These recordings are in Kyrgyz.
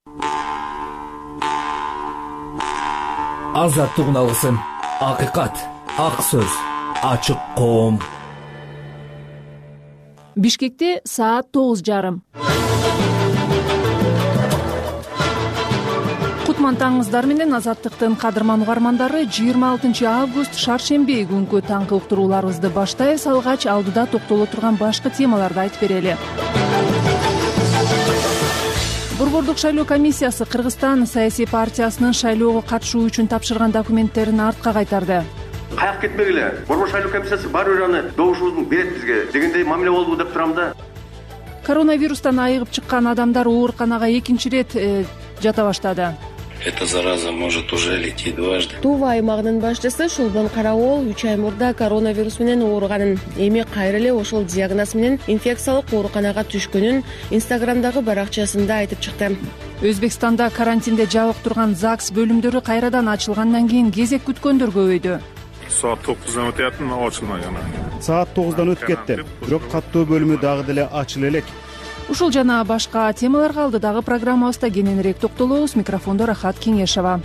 Азаттыгын алгысың. Акыйкат, ак сөз, ачык коом. Бишкекте саат 9:30. Кутман таңыңыздар менен Азаттыктын кадырман угармандары 26 август шаршемби күнкү таңкы уктурууларыбызды баштайбыз. Алгач алдыда токтоло турган башкы темаларды айтып берели. Борбордук шайлоо комиссиясы Кыргызстан саясий партиясынын шайлоого катышуу үчүн тапшырган документтерин артка кайтарды. Каяк кетмегиле. Борбор шайлоо комиссиясы бар бир аны добушубузду берет бизге дегендей мамиле болду деп турам да. Коронавирустан айыгып чыккан адамдар ооруканага экинчи рет жата баштады. Эта зараза может уже лететь дважды. Тува аймагынын башчысы Шулбан Караол 3 ай мурда коронавирус менен ооруганын, эми кайра эле ошол диагноз менен инфекциялык ооруканага түшкөнүн Инстаграмдагы баракчасында айтып чыкты. Өзбекстанда карантинде жабык турган ЗАГС бөлүмдөрү кайрадан ачылгандан кийин кезек күткөндөр көбөйдү. Saat 9'dan öteyatın açılmayan. Saat 9'dan ötüp ketти. Бирок каттоо бөлүмү дагы деле ачыла элек. Ушул жана башка темаларга алдыдагы программабызда кененирээк токтолобуз. Микрофондо Рахат Кеңешова.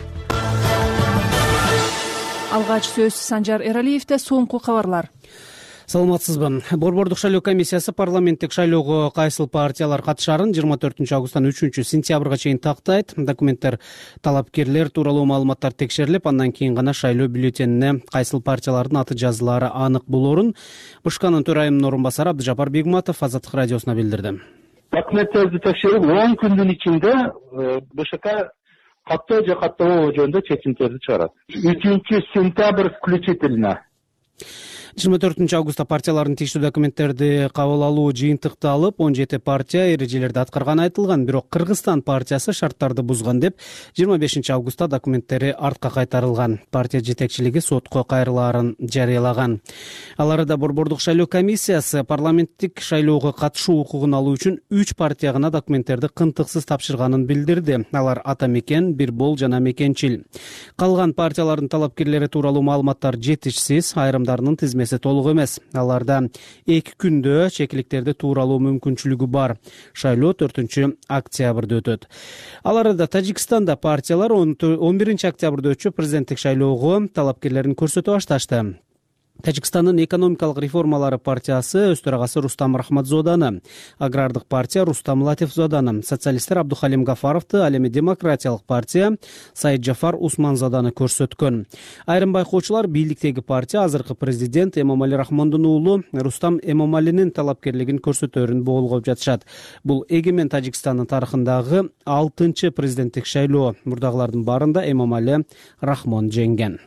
Алгач сөз Санжар Эралиевде. Соңку кабарлар. Саламатсызбы. Борбордук шайлоо комиссиясы парламенттик шайлоого кайсыл партиялар катышарын 24 августтан 3 сентябрга чейин тактайт. Документтер, талапкерлер тууралуу маалыматтар текшерилип, андан кийин гана шайлоо бюллетенине кайсыл партиялардын аты жазылаары анык болоорун БШКнын төрайымынын орун басары Абдыжапар Бегматов Азаттык радиосуна билдирди. Документтерди текшерип 10 күндүн ичинде БШК каттоо же каттабоо жөнүндө чечимдерди чыгарат. 3 сентябрь включительно. 24 августта партиялардын тиештүү документтерди кабыл алуу жыйынтыкталып, 17 партия эрежелерди аткарганы айтылган. Бирок Кыргызстан партиясы шарттарды бузган деп 25 августта документтери артка кайтарылган. Партия жетекчилиги сотко кайрылаарын жарыялаган. Аларда Борбордук шайлоо комиссиясы парламенттик шайлоого катышуу укугун алуу үчүн 3 партия гана документтерди кынтыксыз тапшырганын билдирди. Алар Ата Мекен, Бирбол жана Мекенчил. Калган партиялардын талапкерлери тууралуу маалыматтар жетишсиз, айрымдарынын тизмеси толук эмес. Аларда 2 күндө чекиликтерди тууралуу мүмкүнчүлүгү бар. Шайлоо 4 октябрда өтөт. Аларда Тажикстанда партиялар 11 октябрда өтчү президенттик шайлоого талапкерлерин көрсөтө башташты. Тажикстандын экономикалык реформалары партиясы өз төрагасы Рустам Рахматзоданы, агрардык партия Рустам Латифзоданы, социалисттер Абдухалим Гафаровду, ал эми демократиялык партия Саиджафар Усманзоданы көрсөткөн. Айрым байкоочулар бийликтеги партия азыркы президент Эмомали Рахмондун уулу Рустам Эмомалинин талапкерлигин көрсөтөөрүн болгоп жатышат. Бул эгемен Тажикстандын тарыхындагы 6-чы президенттик шайлоо. Мурдагылардын баарында Эмомали Рахмон жеңген.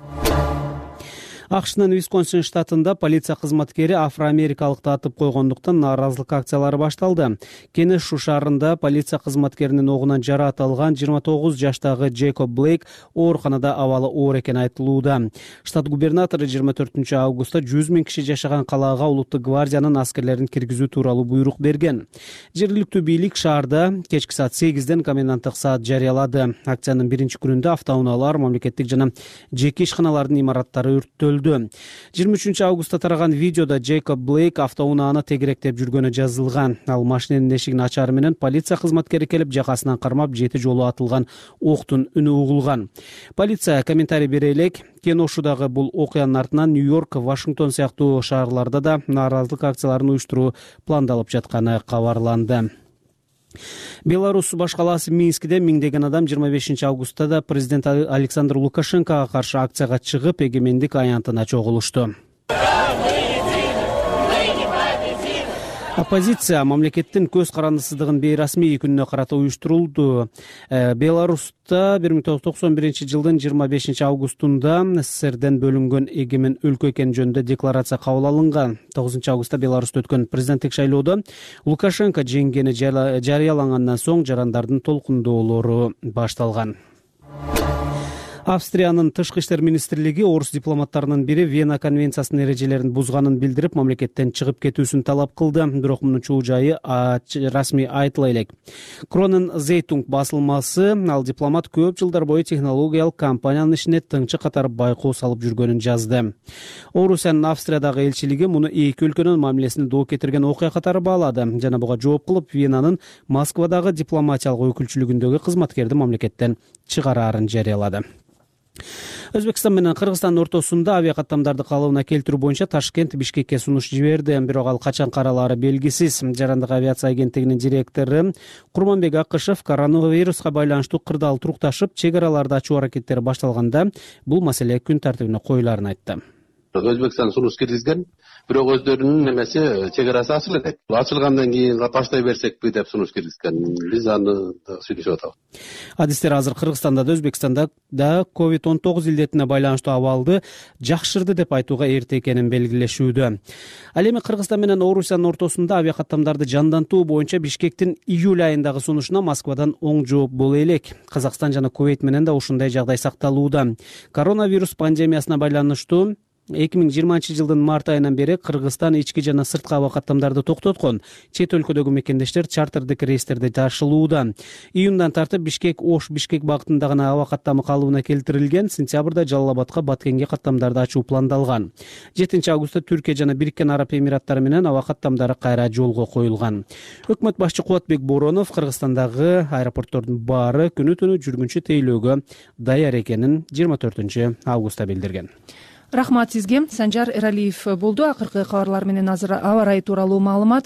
АКШнын Висконсин штатында полиция кызматкери афроамерикалыкты атып койгондуктан нааразылык акциялары башталды. Кенешу шаарында полиция кызматкеринин огунан жараат алган 29 жаштагы Джейкоб Блейк ооруканада абалы оор экени айтылууда. Штат губернатору 24 августта 100 000 киши жашаган калаага улуттук гвардиянын аскерлерин киргизүү тууралуу буйрук берген. Жергиликтүү бийлик шаарда кечки саат 8-ден коменданттык саат жарыялады. Акциянын биринчи күнүндө автоунаалар, мамлекеттик жана жеке ишканалардын имараттары өрттөлдү. 23 августта тараган видеодо Джейкоб Блейк автоунааны тегеректеп жүргөнү жазылган. Ал машинанын эшигин ачары менен полиция кызматкери келип жакасынан кармап 7 жолу атылган октун үнү угулган. Полиция комментарий бере элек, Кеношудагы бул окуянын артынан Нью-Йорк, Вашингтон сыяктуу шаарларда да нааразылык акцияларын уюштуруу пландалып жатканы кабарланды. Беларусь баш калаасы Минскиде миңдеген адам 25 августта да президент Александр Лукашенкоға каршы акцияга чыгып, эгемендик аянтына чогулушту. Оппозиция мамлекеттин көз карандысыздыгын бейрасмий күнүнө карата уюштурулду. Беларусьта 1991 жылдын 25 августунда СССРден бөлүнгөн эгемен өлкө экени жөнүндө декларация кабыл алынган. 9 августта Беларусьта өткөн президенттик шайлоодо Лукашенко жеңгени жарыялангандан соң жарандардын толкундоолору башталган. Австриянын тышкы иштер министрлиги орус дипломаттарынын бири Вена конвенциясынын эрежелерин бузганын билдирип, мамлекеттен чыгып кетүүсүн талап кылды. Бирок мунун чуу жайы расмий айтыла элек. Кронен Зейтунг басылмасы ал дипломат көп жылдар бою технологиялык компаниянын ишине тыңчы катары байкоо салып жүргөнүн жазды. Орусиянын Австриядагы элчилиги муну эки өлкөнүн мамилесине доо кетирген окуя катары баалады жана буга жооп кылып Венанын Москвадагы дипломатиялык өкүлчүлүгүндөгү кызматкерди мамлекеттен чыгараарын жарыялады. Өзбекстан менен Кыргызстандын ортосунда авиакаттамдарды калыбына келтирүү боюнча Ташкент Бишкекке сунуш жиберди, бирок ал качан каралаары белгисиз. Жарандык авиация агенттигинин директору Курманбек Акышев коронавируска байланыштуу кырдаал турукташып, чек араларды ачуу аракеттери башталганда бул маселе күн тартибине коюлаарын айтты. Өзбекстан сунуш киргизген, бирок өздөрүнүн немеси чек арасы ачылат экен. Ачылгандан кийин таштай берсекпи деп сунуш киргизген. Биз аны сүйлөшүп атабыз. Адистер азыр Кыргызстанда да Өзбекстанда да COVID-19 илдетине байланыштуу абалды жакшырды деп айтууга эрте экенин белгилешүүдө. Ал эми Кыргызстан менен Орусиянын ортосунда авиакаттамдарды жандантуу боюнча Бишкектин июль айындагы сунушуна Москвадан оң жооп боло элек. Казакстан жана Кувейт менен да ушундай жагдай сакталууда. Коронавирус пандемиясына байланыштуу 2020 жылдын март айынан бери Кыргызстан ички жана сырткы авиакаттамдарды токтоткон. Чет өлкөдөгү мекендештер чартердик рейстерди ташылууда. Июндан тартып Бишкек-Ош Бишкек багытындагы авиакаттамы калыбына келтирилген. Сентябрда Жалал Абадка Баткенге каттамдарды ачуу пландалган. 7 августта Түркия жана Бириккен Араб Эмираттары менен авиакаттамдары кайра жолго коюлган. Өкмөт башчы Кубатбек Боронов Кыргызстандагы аэропорттордун баары күнү-түнү жүргүнчү тейлөөгө даяр экенин 24 августта билдирген. Рахмат сизге. Санжар Эралиев болду. Акыркы кабарлар менен азыр аба ырайы тууралуу маалымат.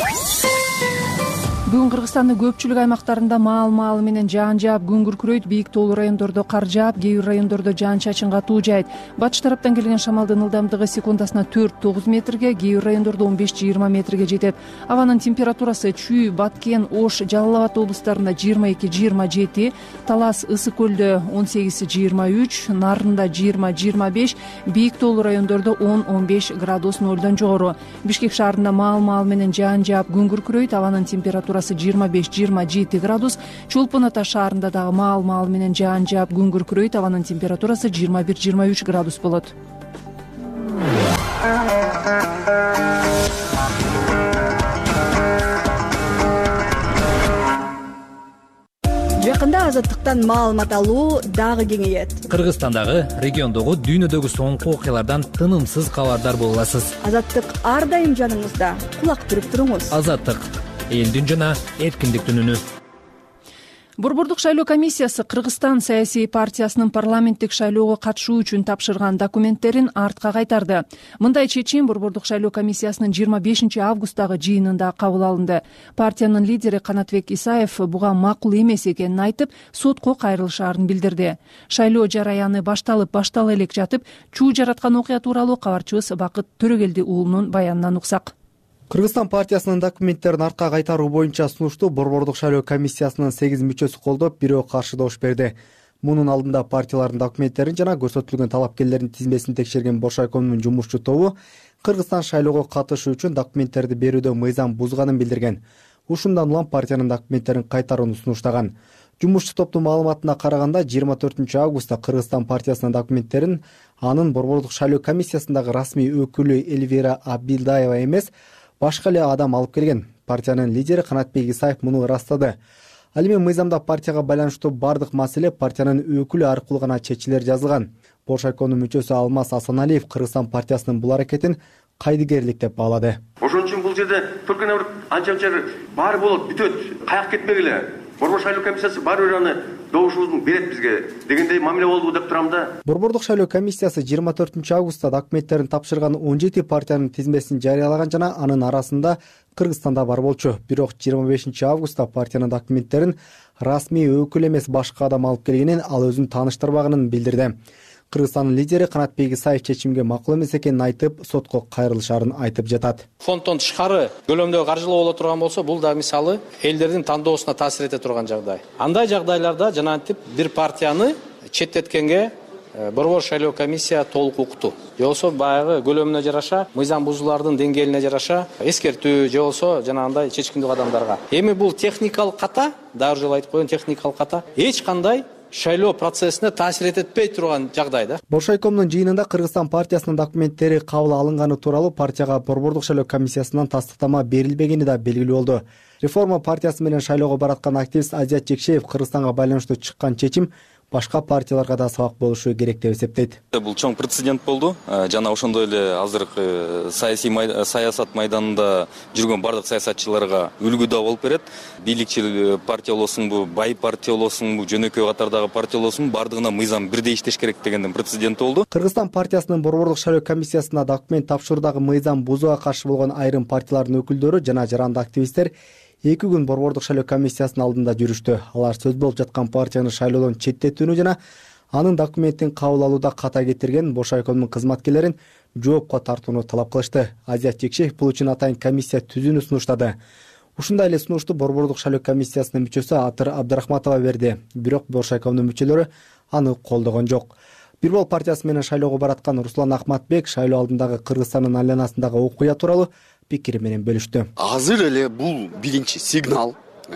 Бүгүн Кыргызстандын көпчүлүк аймактарында маал менен жаан жаап, күн күркүрөйт, бийик тоолуу райондордо кар жаап, кээ бир райондордо жаан-чачын катуу жаайт. Батыш тараптан келген шамалдын ылдамдыгы секундасына 4-9 метрге, кээ бир райондордо 15-20 метрге жетет. Абанын температурасы Чүй, Баткен, Ош, Жалал Абад облустарында 22-27, Талас, Ысык көлдө 18-23, Нарында 20-25, бийик тоолуу райондордо 10-15 градус нолдон жогору. Бишкек шаарында маал менен жаан жаап, күн күркүрөйт, абанын температурасы 25-27 градус. Чолпон Ата шаарында дагы маал менен жаан жаап, күн күркүрөйт, абанын температурасы 21-23 градус болот. Жакында азаттыктан маалымат алуу дагы кеңейет. Кыргызстандагы, региондогу, дүйнөдөгү соңку окуялардан тынымсыз кабардар боло аласыз. Азаттык ар дайым жаныңызда. Кулак түрүп туруңуз. Азаттык, элдин жана эркиндиктин үнү. Борбордук шайлоо комиссиясы Кыргызстан саясий партиясынын парламенттик шайлоого катышуу үчүн тапшырган документтерин артка кайтарды. Мындай чечим Борбордук шайлоо комиссиясынын 25 августтагы жыйынында кабыл алынды. Партиянын лидери Канатбек Исаев буга макул эмес экенин айтып, сотко кайрылышаарын билдирди. Шайлоо жараяны баштала элек жатып, чуу жараткан окуя тууралуу кабарчыбыз Бакыт Төрөгелди уулунун баянынан уксак. Кыргызстан партиясынын документтерин артка кайтаруу боюнча сунушту Борбордук шайлоо комиссиясынын 8 мүчөсү колдоп, бирөө каршы добуш берди. Мунун алдында партиялардын документтерин жана көрсөтүлгөн талапкерлердин тизмесин текшерген Боршайкомдун жумушчу тобу Кыргызстан шайлоого катышуу үчүн документтерди берүүдө мыйзам бузганын билдирген. Ушундан улам партиянын документтерин кайтарууну сунуштаган. Жумушчу топтун маалыматына караганда 24 августта Кыргызстан партиясынын документтерин анын Борбордук шайлоо комиссиясындагы расмий өкүлү Эльвира Абилдаева эмес, башка эле адам алып келген. Партиянын лидери Канатбек Исаев муну ырастады. Ал эми мыйзамда партияга байланыштуу бардык маселе партиянын өкүлү аркылуу гана чечилер жазылган. Боршайкомдун мүчөсү Алмаз Асаналиев Кыргызстан партиясынын бул аракетин кайдыгерлик деп баалады. Ошон үчүн бул жерде только бир анча-мынча бар болот, бүтөт, каяк кетпегиле. Борбор шайлоо комиссиясы бар бир аны добушубузду берет бизге дегендей мамиле болду деп турам да. Борбордук шайлоо комиссиясы 24 августта документтерин тапшырган 17 партиянын тизмесин жарыялаган жана анын арасында Кыргызстанда бар болчу. Бирок 25 августта партиянын документтерин расмий өкүл эмес башка адам алып келгенин ал өзүн тааныштырбаганын билдирди. Кыргызстандын лидери Канатбек Исаев чечимге макул эмес экенин айтып, сотко кайрылышаарын айтып жатат. Фонддон тышкары көлөмдөгү каржылоо боло турган болсо, бул да мисалы элдердин тандоосуна таасир эте турган жагдай. Андай жагдайларда жанагынтип бир партияны четтеткенге Борбор шайлоо комиссия толук укуктуу. Же болсо баягы көлөмүнө жараша, мыйзам бузуулардын деңгээлине жараша эскертүү же болсо жанагындай чечкиндүү кадамдарга. Эми бул техникалык ката, дагы жолу айтып коеюн, техникалык ката эч кандай шайлоо процессине таасир этпей турган жагдай да. Боршайкомдун жыйынында Кыргызстан партиясынын документтери кабыл алынганы тууралуу партияга Борбордук шайлоо комиссиясынан тастыктама берилбегени да белгилүү болду. Реформа партиясы менен шайлоого бараткан активист Азият Жекшеев Кыргызстанга байланыштуу чыккан чечим башка партияларга да сабак болушу керек деп эсептейт. Бул чоң прецедент болду. Жана ошондой эле азыркы саясат майданында жүргөн бардык саясатчыларга үлгү да болуп берет. Бийликчил партия болосуңбу, бай партия болосуңбу, жөнөкөй катардагы партия болосуңбу, бардыгына мыйзам бирдей иштеш керек дегендин прецеденти болду. Кыргызстан партиясынын Борбордук шайлоо комиссиясына документ тапшыруудагы мыйзам бузууга каршы болгон айрым партиялардын өкүлдөрү жана жаранды активисттер 2 күн Борбордук шайлоо комиссиясынын алдында жүрүштү. Алар сөз болуп жаткан партияны шайлоодон четтетүүнү жана анын документин кабыл алууда ката кетирген Боршайкомдун кызматкерлерин жоопко тартууну талап кылышты. Азият Жекшеев бул үчүн атайын комиссия түзүүнү сунуштады. Ушундай эле сунушту Борбордук шайлоо комиссиясынын мүчөсү Атыр Абдрахматова берди. Бирок Боршайкомдун мүчөлөрү аны колдогон жок. Бирбол партиясы менен шайлоого бараткан Руслан Ахматбек шайлоо алдындагы Кыргызстандын айланасындагы окуя тууралуу пикири менен бөлүштү. Азыр эле бул биринчи сигнал.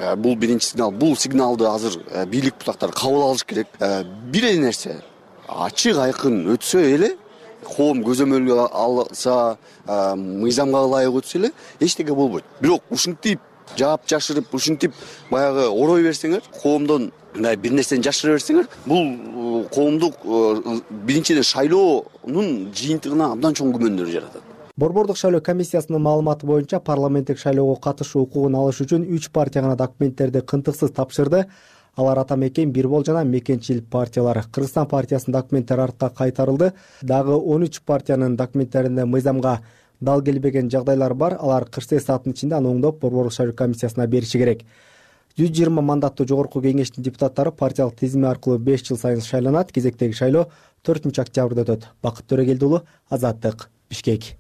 Бул сигналды азыр бийлик бутактары кабыл алыш керек. Бир эле нерсе ачык айкын өтсө эле, коом көзөмөлгө алса, мыйзамга ылайык өтсө эле эчтеке болбойт. Бирок ушинтип жаап жашырып, ушинтип баягы орой берсеңер, коомдон бир нерсени жашыра берсеңер, бул коомдук биринчиден шайлоонун жыйынтыгына абдан чоң күмөндөр жаратат. Борбордук шайлоо комиссиясынын маалыматы боюнча парламенттик шайлоого катышуу укугун алыш үчүн 3 партия гана документтерди кынтыксыз тапшырды. Алар Ата Мекен, Бирбол жана Мекенчил партиялары. Кыргызстан партиясынын документтери артка кайтарылды. Дагы 13 партиянын документтеринде мыйзамга дал келбеген жагдайлар бар. Алар 48 сааттын ичинде аны оңдоп Борбордук шайлоо комиссиясына бериши керек. 120 мандаттуу жогорку кеңештин депутаттары партиялык тизими аркылуу 5 жыл сайын шайланат. Кезектеги шайлоо 4-октябрда өтөт. Бакыт Төрөгелди уулу, Азаттык, Бишкек.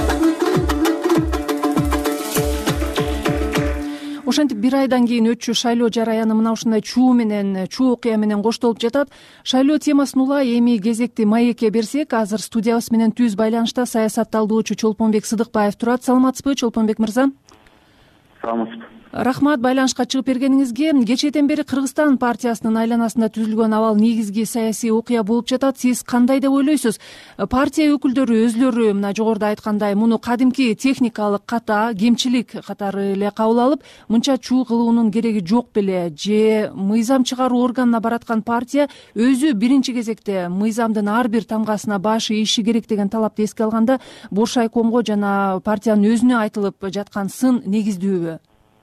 Ошентип бир айдан кийин өтчү шайлоо жараяны мына ушундай чуу окуя менен коштолуп жатат. Шайлоо темасын улай эми кезекти маекке берсек, азыр студиябыз менен түз байланышта саясатталдоочу Чолпонбек Сыдыкбаев турат. Саламатсызбы, Чолпонбек мырза? Саламатсызбы. Рахмат байланышка чыгып бергениңизге. Кечээден бери Кыргызстан партиясынын айланасында түзүлгөн абал негизги саясий окуя болуп жатат. Сиз кандай деп ойлойсуз? Партия өкүлдөрү өзлөрү мына жогоруда айткандай муну кадимки техникалык ката, кемчилик катары эле кабыл алып, мынча чуу кылуунун кереги жок беле? Же мыйзам чыгаруу органына бараткан партия өзү биринчи кезекте мыйзамдын ар бир тамгасына баш ийиши керек деген талапты эске алганда, Боршайкомго жана партиянын өзүнө айтылып жаткан сын негиздүүбү?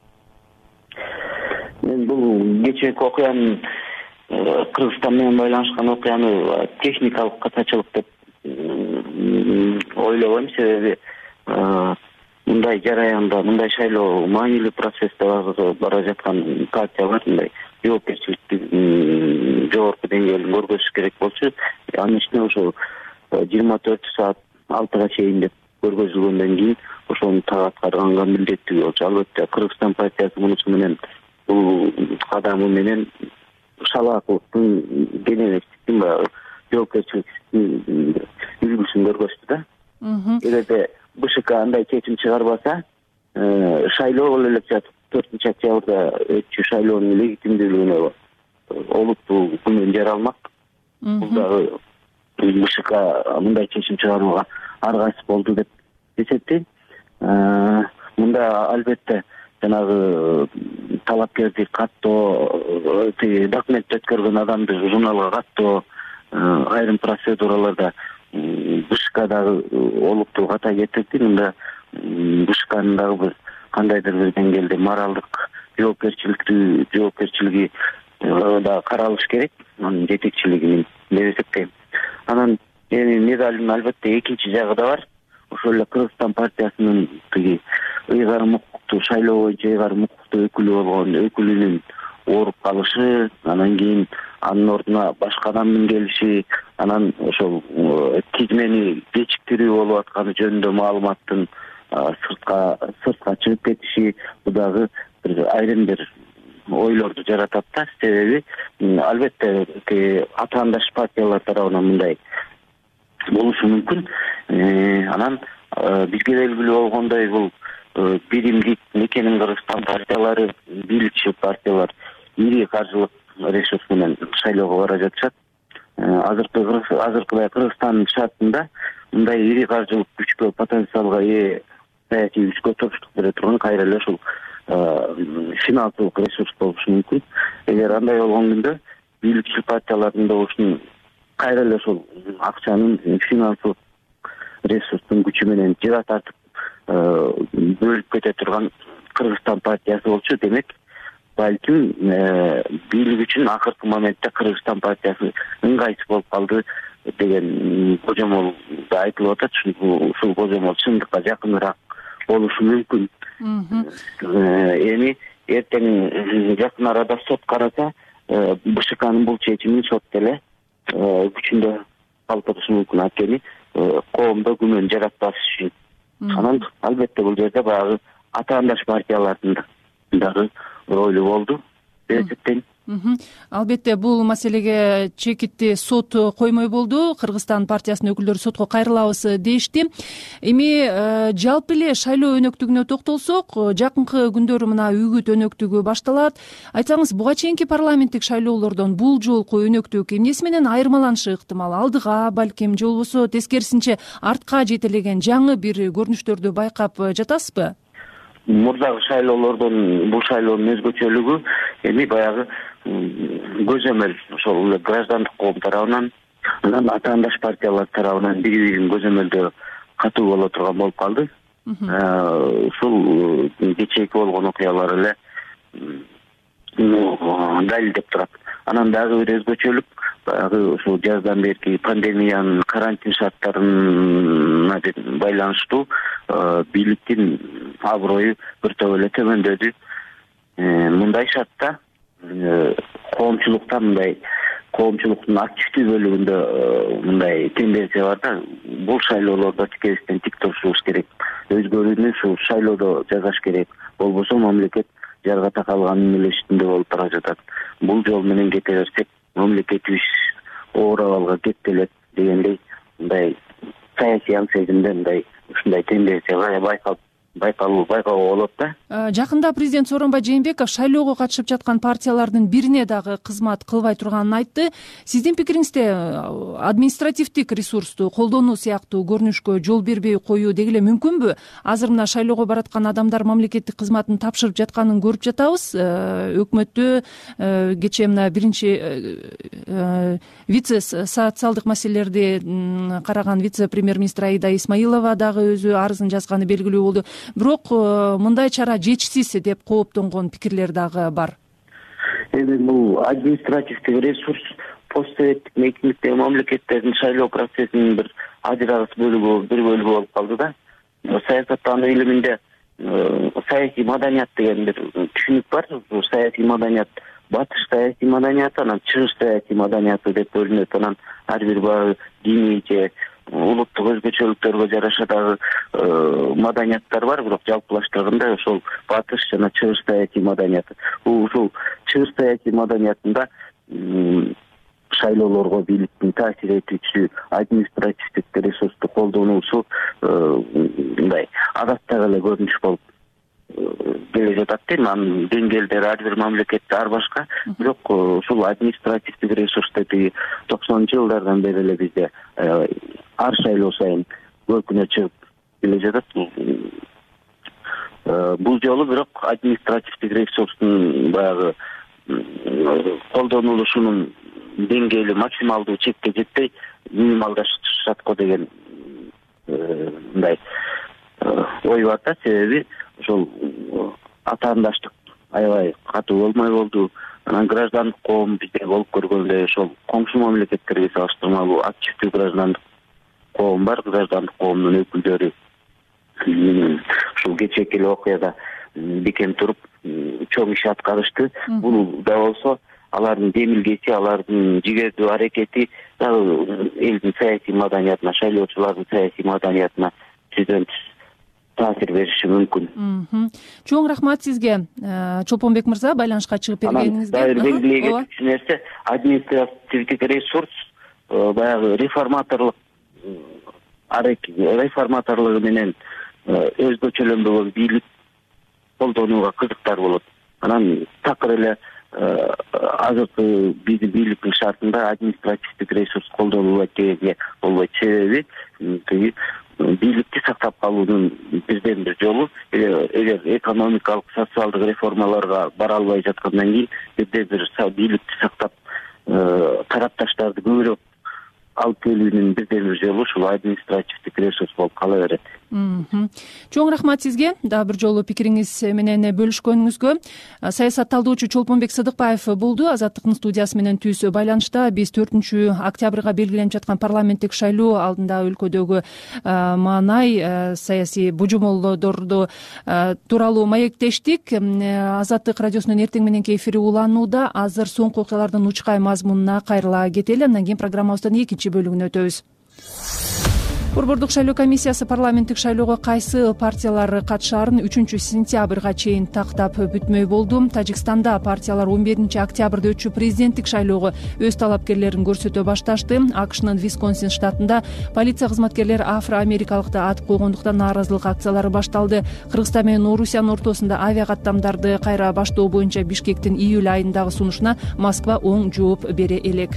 Мен бул кечээки окуянын Кыргызстан менен байланышкан окуяны техникалык катачылык деп ойлобойм. Себеби мындай жараянда, мындай шайлоо маанилүү процессте бара жаткан партиялар мындай жоопкерчиликти жогорку деңгээлде көргөзүш керек болчу. Анын ичинде ошо 24 саат 6га чейин деп көргөзүлгөндөн кийин ошону так аткарганга милдеттүү болчу. Албетте Кыргызстан партиясы мунусу менен бул кадамы менен шалаакылыктын, кененечтиктин баягы жоопкерчиликтин үлгүсүн көргөздү да. Эгерде БШК андай чечим чыгарбаса, шайлоо боло элек жатып 4-октябрда өтчү шайлоонун легитимдүүлүгүнө олуттуу күмөн жаралмак. Бул дагы БШК мындай чечим чыгарууга аргасыз болду деп эсептейм. Мында албетте жанагы талапкерди каттоо, документ өткөргөн адамды журналга каттоо, айрым процедураларда БШКдагы олуттуу ката кетирди. Мында БШКнын дагы бир кандайдыр бир деңгээлде моралдык жоопкерчилиги да каралыш керек. Анын жетекчилигинин деп эсептейм. Анан эми медалдын албетте экинчи жагы да бар. Ошол эле Кыргызстан партиясынын тиги ыйгарым укуктуу шайлоо боюнча ыйгарым укуктуу өкүлү болгон өкүлүнүн ооруп калышы, анан кийин анын ордуна башка адамдын келиши, анан ошол тизмени кечиктирүү болуп атканы жөнүндө маалыматтын сыртка чыгып кетиши, бул дагы бир айрым бир ойлорду жаратат да. Себеби албетте атаандаш партиялар тарабынан мындай болушу мүмкүн. Анан бизге белгилүү болгондой бул биримдик Мекенин Кыргызстан партиялары, бийликчил партиялар ири каржылык ресурс менен шайлоого бара жатышат. Азыркыдай Кыргызстандын шартында мындай ири каржылык күчкө, потенциалга ээ саясий күчкө турштук бере турган кайра эле ушул финансылык ресурс болушу мүмкүн. Эгер андай болгон күндө бийликчил партиялардын да ушунун кайра эле ушул акчанын, финансылык ресурстун күчү менен жыга тартып бөлүп кете турган Кыргызстан партиясы болчу. Демек, балким бийлик үчүн акыркы моментте Кыргызстан партиясы ыңгайсыз болуп калды деген божомол да айтылып атат. Ушул божомол чындыкка жакыныраак болушу мүмкүн. Эми эртең жакын арада сот караса, БШКнын бул чечимин сот деле күчүндө калтырышы мүмкүн. Анткени коомдо күмөн жаратпаш үчүн. Анан албетте бул жерде баягы атаандаш партиялардын дагы ролу болду деп эсептейм. Албетте бул маселеге чекитти сот коймой болду. Кыргызстан партиясынын өкүлдөрү сотко кайрылабыз дешти. Эми жалпы эле шайлоо өнөктүгүнө токтолсок, жакынкы күндөрү мына үгүт өнөктүгү башталат. Айтсаңыз, буга чейинки парламенттик шайлоолордон бул жолку өнөктүк эмнеси менен айырмаланышы ыктымал? Алдыга балким, же болбосо тескерисинче артка жетелеген жаңы бир көрүнүштөрдү байкап жатасызбы? Мурдагы шайлоолордон бул шайлоонун өзгөчөлүгү эми баягы көзөмөл ошол эле граждандык коом тарабынан, анан атаандаш партиялар тарабынан бири-бирин көзөмөлдөө катуу боло турган болуп калды. Ушул кечээки болгон окуялар эле далилдеп турат. Анан дагы бир өзгөчөлүк баягы ушул жаздан берки пандемиянын, карантин шарттарына байланыштуу бийликтин аброю бир топ эле төмөндөдү. Мындай шартта коомчулуктун активдүү бөлүгүндө мындай тенденция бар да, бул шайлоолордо тикеристен тик турушубуз керек, өзгөрүүнү ушул шайлоодо жасаш керек, болбосо мамлекет жарга такалган эле үстүндө болуп бара жатат. Бул жол менен кете берсек, мамлекетибиз оор абалга кеттелет дегендей мындай саясий аңсегимде мындай ушундай тенденция байкалууга болот да. Жакында президент Сооронбай Жээнбеков шайлоого катышып жаткан партиялардын бирине дагы кызмат кылбай турганын айтты. Сиздин пикириңизде административдик ресурсту колдонуу сыяктуу көрүнүшкө жол бербей коюу деги эле мүмкүнбү? Азыр мына шайлоого бараткан адамдар мамлекеттик кызматын тапшырып жатканын көрүп жатабыз. Өкмөттө кечээ мына биринчи вице социалдык маселелерди караган вице-премьер-министр Аида Исмаилова дагы өзү арызын жазганы белгилүү болду. Бирок мындай чара жетишсиз деп кооптонгон пикирлер дагы бар. Эми бул административдик ресурс постсоветтик мейкиндиктеги мамлекеттердин шайлоо процессинин бир ажырагыс бөлүгү болуп калды да. Саясаттануу илиминде саясий маданият деген бир түшүнүк бар. Саясий маданият батыш саясий маданияты, анан чыгыш саясий маданияты деп бөлүнөт. Анан ар бир баягы диний же улуттук өзгөчөлүктөргө жараша дагы маданияттар бар, бирок жалпылаштырганда ошол батыш жана чыгыш саясий маданияты. Ушул чыгыш саясий маданиятында шайлоолорго бийликтин таасир этүүчү административдик ресурсту колдонуусу мындай адаттагы эле көрүнүш болуп келе жатат дейм. Анын деңгээлдери ар бир мамлекетте ар башка, бирок ушул административдик ресурсту 90-жылдардан бери эле бизде ар шайлоо сайын көркүнө чыгып келе жатат. Бул жолу бирок административдик ресурстун баягы колдонулушунун деңгээли максималдуу чекке жетпей минималдашат го деген мындай ой бар да. Себеби ошол атаандаштык аябай катуу болмой болду. Анан граждандык коом бизде болуп көргөндөй ошол коңшу мамлекеттерге салыштырмалуу активдүү граждандык коом бар. Граждандык коомдун өкүлдөрү ушул кечээки эле окуяда бекем туруп чоң иш аткарышты. Бул да болсо алардын демилгеси, алардын жигердүү аракети дагы элдин саясий маданиятына, шайлоочулардын саясий маданиятына түздөн түз таасир бериши мүмкүн. Чоң рахмат сизге, Чолпонбек мырза, байланышка чыгып бергениңизге. Дагы белгилей кетчү нерсе, административдик ресурс баягы реформаторлугу менен өзгөчөлөнбөгөн бийлик колдонууга кызыктар болот. Анан такыр эле азыркы биздин бийликтин шартында административдик ресурс колдонулат дегенге болбойт. Себеби бийликти сактап калуунун бирден бир жолу эгер экономикалык, социалдык реформаларга бара албай жаткандан кийин бирден бир бийликти сактап тарапташтарды көбүрөөк алып келүүнүн бирден бир жолу ушул административдик ресурс болуп кала берет. Чоң рахмат сизге дагы бир жолу пикириңиз менен бөлүшкөнүңүзгө. Саясат талдоочу Чолпонбек Сыдыкбаев болду. Азаттыктын студиясы менен түз байланышта. Биз 4-октябрга белгиленип жаткан парламенттик шайлоо алдында өлкөдөгү маанай саясий божомолдорду тууралуу маектештик. Азаттык радиосунун эртең мененки эфири уланууда. Азыр соңку окуялардын учкай мазмунуна кайрыла кетели. Андан кийин программабыздын экинчи бөлүгүнө өтөбүз. Борбордук шайлоо комиссиясы парламенттик шайлоого кайсы партиялар катышаарын 3-сентябрга чейин тактап бүтмөй болду. Тажикстанда партиялар 11-октябрда өтчү президенттик шайлоого өз талапкерлерин көрсөтө башташты. АКШнын Висконсин штатында полиция кызматкерлери афро-америкалыкты атып койгондуктан нааразылык акциялары башталды. Кыргызстан менен Орусиянын ортосунда авиа каттамдарды кайра баштоо боюнча Бишкектин июль айындагы сунушуна Москва оң жооп бере элек.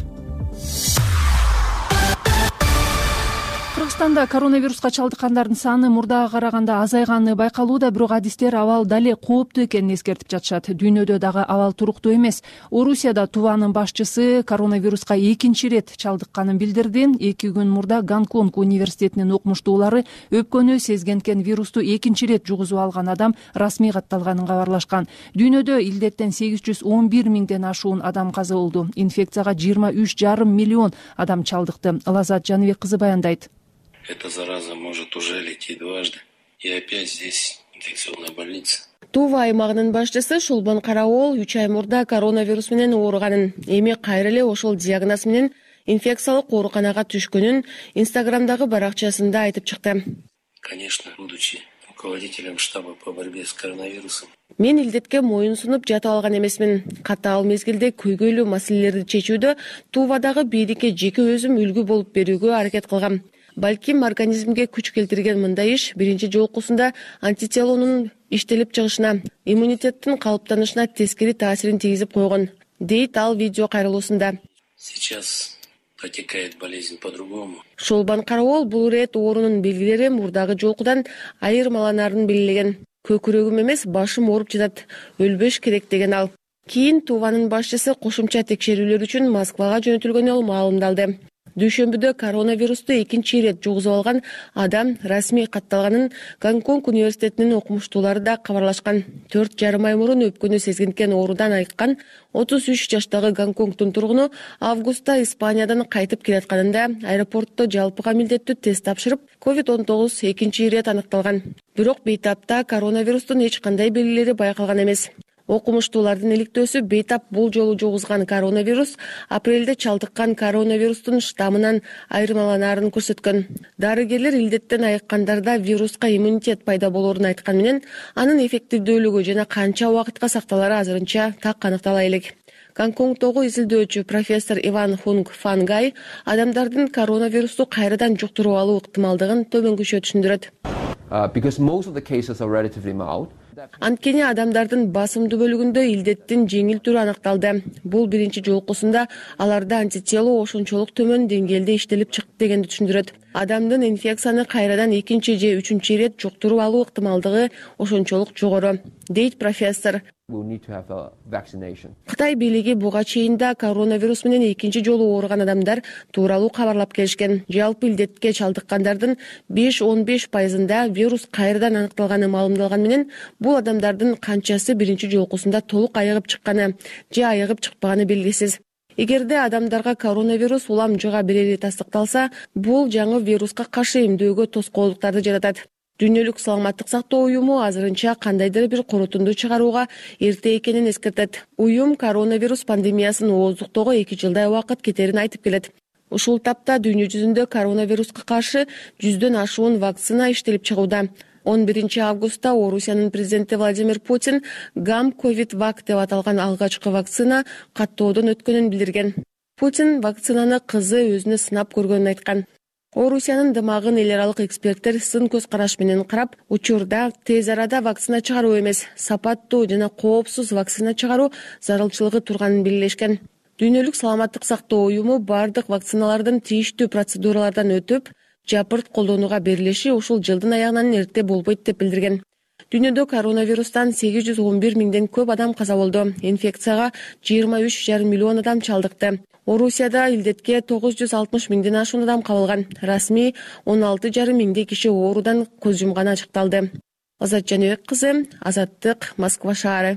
Кыргызстанда коронавируска чалдыккандардын саны мурдага караганда азайганы байкалууда, бирок адистер абал дале кооптуу экенин эскертип жатышат. Дүйнөдө дагы абал туруктуу эмес. Орусияда Туванын башчысы коронавируска экинчи ирет чалдыкканын билдирди. 2 күн мурда Гонконг университетинин окумуштуулары өпкөнү сезгенкен вирусту экинчи ирет жугузуп алган адам расмий катталганын кабарлашкан. Дүйнөдө илдеттен 811 миңден ашуун адам каза болду. Инфекцияга 23,5 миллион адам чалдыкты. Лазат Жаныбек кызы баяндайт. Эта зараза может уже лететь дважды. И опять здесь инфекционная больница. Тува аймагынын башчысы Шулбан Караол 3 ай мурда коронавирус менен ооруганын, эми кайра эле ошол диагноз менен инфекциялык ооруканага түшкөнүн Инстаграмдагы баракчасында айтып чыкты. Конечно, будучи руководителем штаба по борьбе с коронавирусом. Мен илдетке моюн сунуп жатып алган эмесмин. Катаал мезгилде көйгөйлүү маселелерди чечүүдө Тувадагы бийликке жеке өзүм үлгү болуп берүүгө аракет кылгам. Балким организмге күч келтирген мындай иш биринчи жолкусунда антителонун иштелип чыгышына, иммунитеттин калыптанышына тескери таасирин тийгизип койгон, дейт ал видео кайрылуусунда. Сейчас протекает болезнь по-другому. Шолбан Караол бул ирет оорунун белгилери мурдагы жолкудан айырмаланарын белгилеген. Көкүрөгүм эмес, башым ооруп жатат, өлбөш керек деген ал. Кийин Туванын башчысы кошумча текшерүүлөр үчүн Москвага жөнөтүлгөнү ал маалымдалды. Дүйшөмбүдө коронавирусту экинчи ирет жугузуп алган адам расмий катталганын Гонконг университетинин окумуштуулары да кабарлашкан. 4,5 ай мурун өпкөнү сезгенкен оорудан айыккан 33 жаштагы Гонконгдун тургуну августта Испаниядан кайтып келатканында аэропортто жалпыга милдеттүү тест тапшырып, COVID-19 экинчи ирет аныкталган. Бирок бейтапта коронавирустун эч кандай белгилери байкалган эмес. Окумуштуулардын иликтөөсү бейтап бул жолу жугузган коронавирус апрелде чалдыккан коронавирустун штаммынан айырмаланаарын көрсөткөн. Дарыгерлер илдеттен айыккандарда вируска иммунитет пайда болоорун айткан менен, анын эффективдүүлүгү жана канча убакытка сакталары азырынча так аныктала элек. Гонконгдогу изилдөөчү профессор Иван Хунг Фангай адамдардын коронавирусту кайрадан жуктуруп алуу ыктымалдыгын төмөнгөчө түшүндүрөт. Анткени адамдардын басымдуу бөлүгүндө илдеттин жеңил түрү аныкталды. Бул биринчи жолкусунда аларда антитело ошончолук төмөн деңгээлде иштелип чыкты дегенди түшүндүрөт. Адамдын инфекцияны кайрадан экинчи же үчүнчү ирет жуктуруп алуу ыктымалдыгы ошончолук жогору, дейт профессор. Кытай бийлиги буга чейин да коронавирус менен экинчи жолу ооруган адамдар тууралуу кабарлап келишкен. Жалпы илдетке чалдыккандардын 5-15% вирус кайрадан аныкталганы маалымдалган менен, бул адамдардын канчасы биринчи жолкусунда толук айыгып чыкканы же айыгып чыкпаганы белгисиз. Эгерде адамдарга коронавирус улам жуга берери тастыкталса, бул жаңы вируска каршы эмдөөгө тоскоолдуктарды жаратат. Дүйнөлүк саламаттык сактоо уюму азырынча кандайдыр бир корутунду чыгарууга эрте экенин эскертет. Уюм коронавирус пандемиясын ооздуктоого 2 жылдай убакыт кетерин айтып келет. Ушул тапта дүйнө жүзүндө коронавируска каршы 100дөн ашуун вакцина иштелип чыгууда. 11 августта Орусиянын президенти Владимир Путин Гам-Ковид-Вак деп аталган алгачкы вакцина каттоодон өткөнүн билдирген. Путин вакцинаны кызы өзүнө сынап көргөнүн айткан. Орусиянын дымагын эл аралык эксперттер сын көз караш менен карап, учурда тез арада вакцина чыгаруу эмес, сапаттуу жана коопсуз вакцина чыгаруу зарылчылыгы турганын белгилешкен. Дүйнөлүк саламаттык сактоо уюму бардык вакциналардын тийиштүү процедуралардан өтүп, жапырт колдонууга берилиши ушул жылдын аягынан эрте болбойт деп билдирген. Дүйнөдө коронавирустан 811 миңден көп адам каза болду. Инфекцияга 23,5 миллион адам чалдыкты. Орусияда илдетке 960 миңден ашуун адам кабылган. Расмий 16,5 миңдей киши оорудан көз жумганы ачыкталды. Азат Жаныбек кызы, Азаттык, Москва шаары.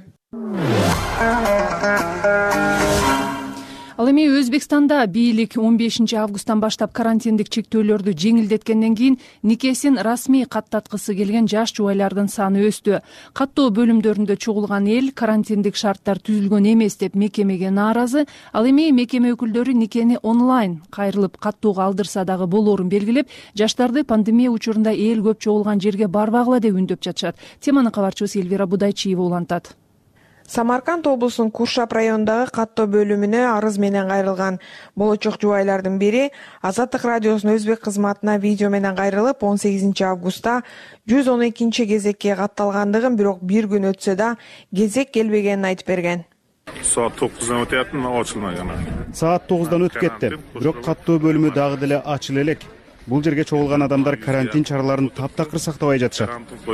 Ал эми Өзбекстанда бийлик 15 августтан баштап карантиндик чектөөлөрдү жеңилдеткенден кийин никесин расмий каттаткысы келген жаш жубайлардын саны өстү. Каттоо бөлүмдөрүндө чогулган эл карантиндик шарттар түзүлгөн эмес деп мекемеге нааразы. Ал эми мекеме өкүлдөрү никени онлайн кайрылып каттоого алдырса дагы болоорун белгилеп, жаштарды пандемия учурунда эл көп чогулган жерге барбагыла деп үндөп жатышат. Теманы кабарчыбыз Элвира Будайчиева улантат. Самарканд облусунун Куршап районундагы каттоо бөлүмүнө арыз менен кайрылган болочок жубайлардын бири Азаттык радиосунун өзбек кызматына видео менен кайрылып, 18 августта 112 кезекке катталгандыгын, бирок бир күн өтсө да кезек келбегенин айтып берген. Saat 9'dan öteyaptın, açılmagan. Saat 9'dan өтүп кетти, бирок каттоо бөлүмү дагы деле ачыла элек. Бул жерге чогулган адамдар карантин чараларын таптакыр сактабай жатышат.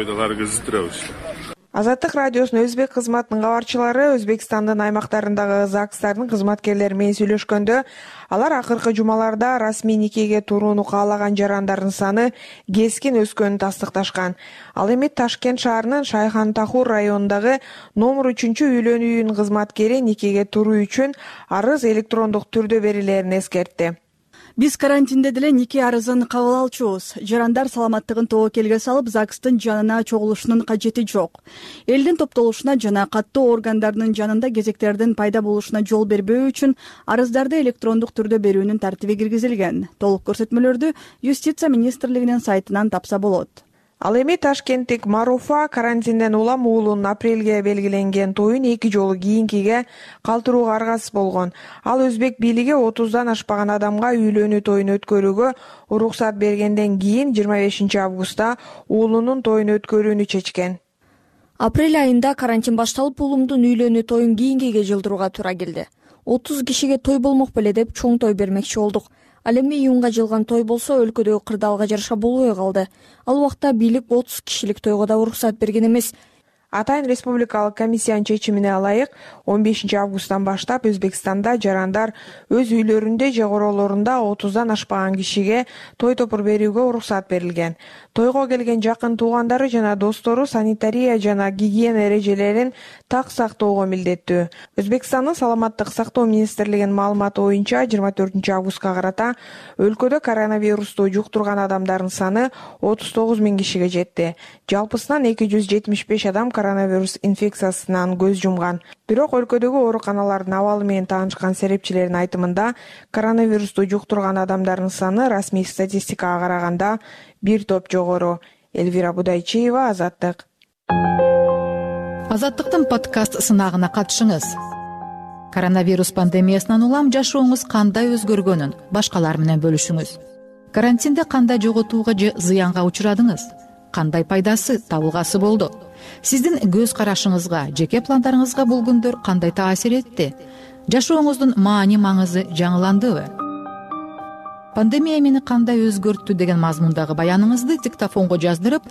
Азаттык радиосунун өзбек кызматынын кабарчылары Өзбекстандын аймактарындагы ЗАГСтардын кызматкерлери менен сүйлөшкөндө, алар акыркы жумаларда расмий никеге турууну каалаган жарандардын саны кескин өскөнүн тастыкташкан. Ал эми Ташкент шаарынын Шайхан-Тахур районундагы номер 3-үйлөнүү үйүнүн кызматкери никеге туруу үчүн арыз электрондук түрдө берилерин эскертти. Биз карантинде деле нике арызын кабыл алчубуз. Жарандар саламаттыгын тобокелге салып, ЗАГСтын жанына чогулушунун кажети жок. Элдин топтолушуна жана каттоо органдарынын жанында кезектердин пайда болушуна жол бербөө үчүн арыздарды электрондук түрдө берүүнүн тартиби киргизилген. Толук көрсөтмөлөрдү Юстиция министрлигинин сайтынан тапса болот. Ал эми ташкенттик Маруфа карантинден улам уулунун апрелге белгиленген тоюн 2 жолу кийинкиге калтырууга аргасыз болгон. Ал өзбек бийлиги 30дан ашпаган адамга үйлөнүү тоюн өткөрүүгө уруксат бергенден кийин 25 августта уулунун тоюн өткөрүүнү чечкен. Апрель айында карантин башталып, уулумдун үйлөнүү тоюн кийинкиге жылдырууга туура келди. 30 кишиге той болмок беле деп чоң той бермекчи болдук. Ал эми июнга жылган той болсо өлкөдөгү кырдаалга жараша болбой калды. Ал убакта бийлик 30 кишилик тойго да уруксат берген эмес. Атайын республикалык комиссиянын чечимине ылайык 15 августтан баштап Өзбекстанда жарандар өз үйлөрүндө же королорунда 30дан ашпаган кишиге той топур берүүгө уруксат берилген. Тойго келген жакын туугандары жана достору санитария жана гигиена эрежелерин так сактоого милдеттүү. Өзбекстандын саламаттык сактоо министрлигинин маалыматы боюнча 24 августка карата өлкөдө коронавирусту жуктурган адамдардын саны 39 миң кишиге жетти. Жалпысынан 275 адам коронавирус инфекциясынан көз жумган. Бирок өлкөдөгү ооруканалардын абалы менен таанышкан серепчилердин айтымында, коронавирусту жуктурган адамдардын саны расмий статистикага караганда бир топ жогору. Элвира Будайчиева, Азаттык. Азаттыктын подкаст сынагына катышыңыз. Коронавирус пандемиясынан улам жашооңуз кандай өзгөргөнүн башкалар менен бөлүшүңүз. Карантинде кандай жоготууга же зыянга учурадыңыз? Кандай пайдасы, табылгасы болду? Сиздин көз карашыңызга, жеке пландарыңызга бул күндөр кандай таасир этти? Жашооңуздун маани маңызы жаңыландыбы? Пандемия мени кандай өзгөрттү деген мазмундагы баяныңызды диктофонго жаздырып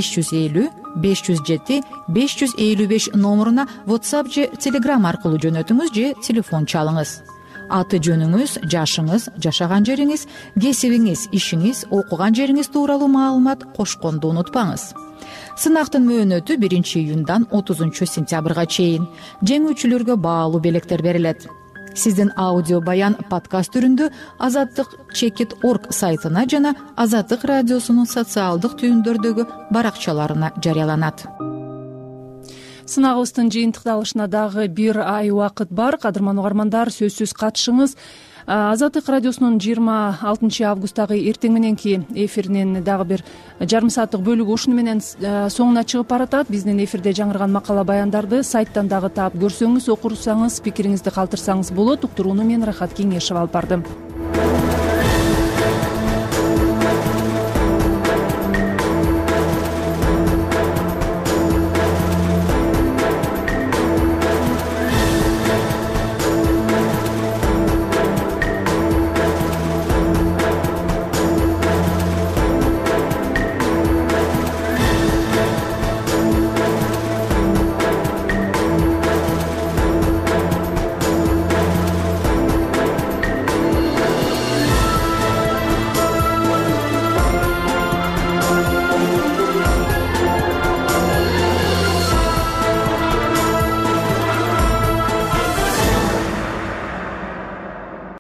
550-507-555 номуруна WhatsApp же Telegram аркылуу жөнөтүңүз же телефон чалыңыз. Аты жөнүңүз, жашыңыз, жашаган жериңиз, кесибиңиз, ишиңиз, окуган жериңиз тууралуу маалымат кошконду унутпаңыз. Сынактын мөөнөтү 1 июндан 30 сентябрга чейин. Жеңүүчүлөргө баалуу белектер берилет. Сиздин аудио баян подкаст түрүндө azattik.org сайтына жана Азаттык радиосунун социалдык түйүндөрдөгү баракчаларына жарыяланат. Сынагыбыздын жыйынтыкталышына дагы бир ай убакыт бар. Кадырман угармандар, сөзсүз катышыңыз. Азаттык радиосунун 26 августтагы эртең мененки эфиринин дагы бир жарым сааттык бөлүгү ушуну менен соңуна чыгып баратат. Биздин эфирде жаңырган макала баяндарды сайттан дагы таап көрсөңүз, окурсаңыз, пикириңизди калтырсаңыз болот. Уктурууну мен Рахат Кеңешева алып бардым.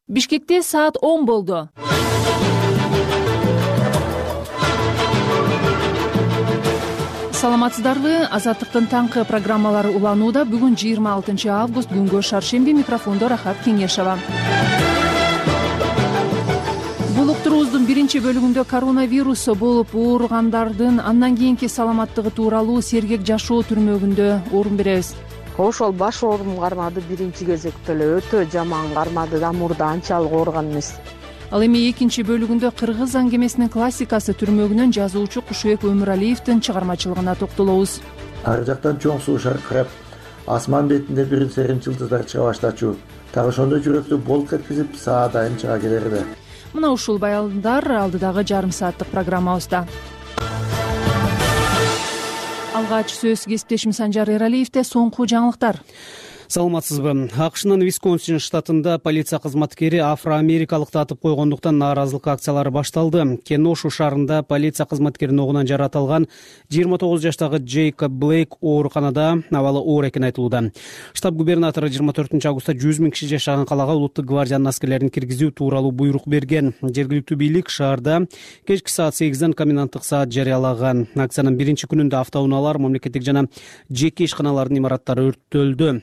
Бишкекте саат 10 болду. Саламатсыздарбы? Азаттыктын таңкы программалары уланууда. Бүгүн 26 август, күнгө шаршемби. Микрофондо Рахат Кеңешова. Бул уктуруубуздун биринчи бөлүгүндө коронавирус болуп ооругандардын андан кийинки саламаттыгы тууралуу сергек жашоо түрмөгүндө орун беребиз. Ошол баш оорум кармады биринчи кезекте эле, өтө жаман кармады да, мурда анчалык ооруган эмес. Ал эми экинчи бөлүгүндө Кыргыз аңгемесинин классикасы түрмөгүнөн жазуучу Кушубек Өмүралиевдин чыгармачылыгына токтолобуз. Ар жактан чоң суу шаркырап, асман бетинде бир серин жылдыздар чыга баштачу. Так ошондо жүрөктү болк эткизип, саадайын чыга келерди. Мына ушул баяндар алдыдагы жарым сааттык программабызда. Алгач сөз кесиптешим Санжар Эралиевде. Соңку жаңылыктар. Саламатсызбы? АКШнын Висконсин штатында полиция кызматкери афроамерикалыкты атып койгондуктан нааразылык акциялары башталды. Кеношу шаарында полиция кызматкеринин огунан жаратылган 29 жаштагы Джейкоб Блейк ооруканада абалы оор экени айтылууда. Штаб губернатору 24 августта 100 000 киши жашаган калаага улуттук гвардиянын аскерлерин киргизүү тууралуу буйрук берген. Жергиликтүү бийлик шаарда кечки саат 8ден коменданттык саат жарыялаган. Акциянын биринчи күнүндө автоунаалар, мамлекеттик жана жеке ишканалардын имараттары өрттөлдү.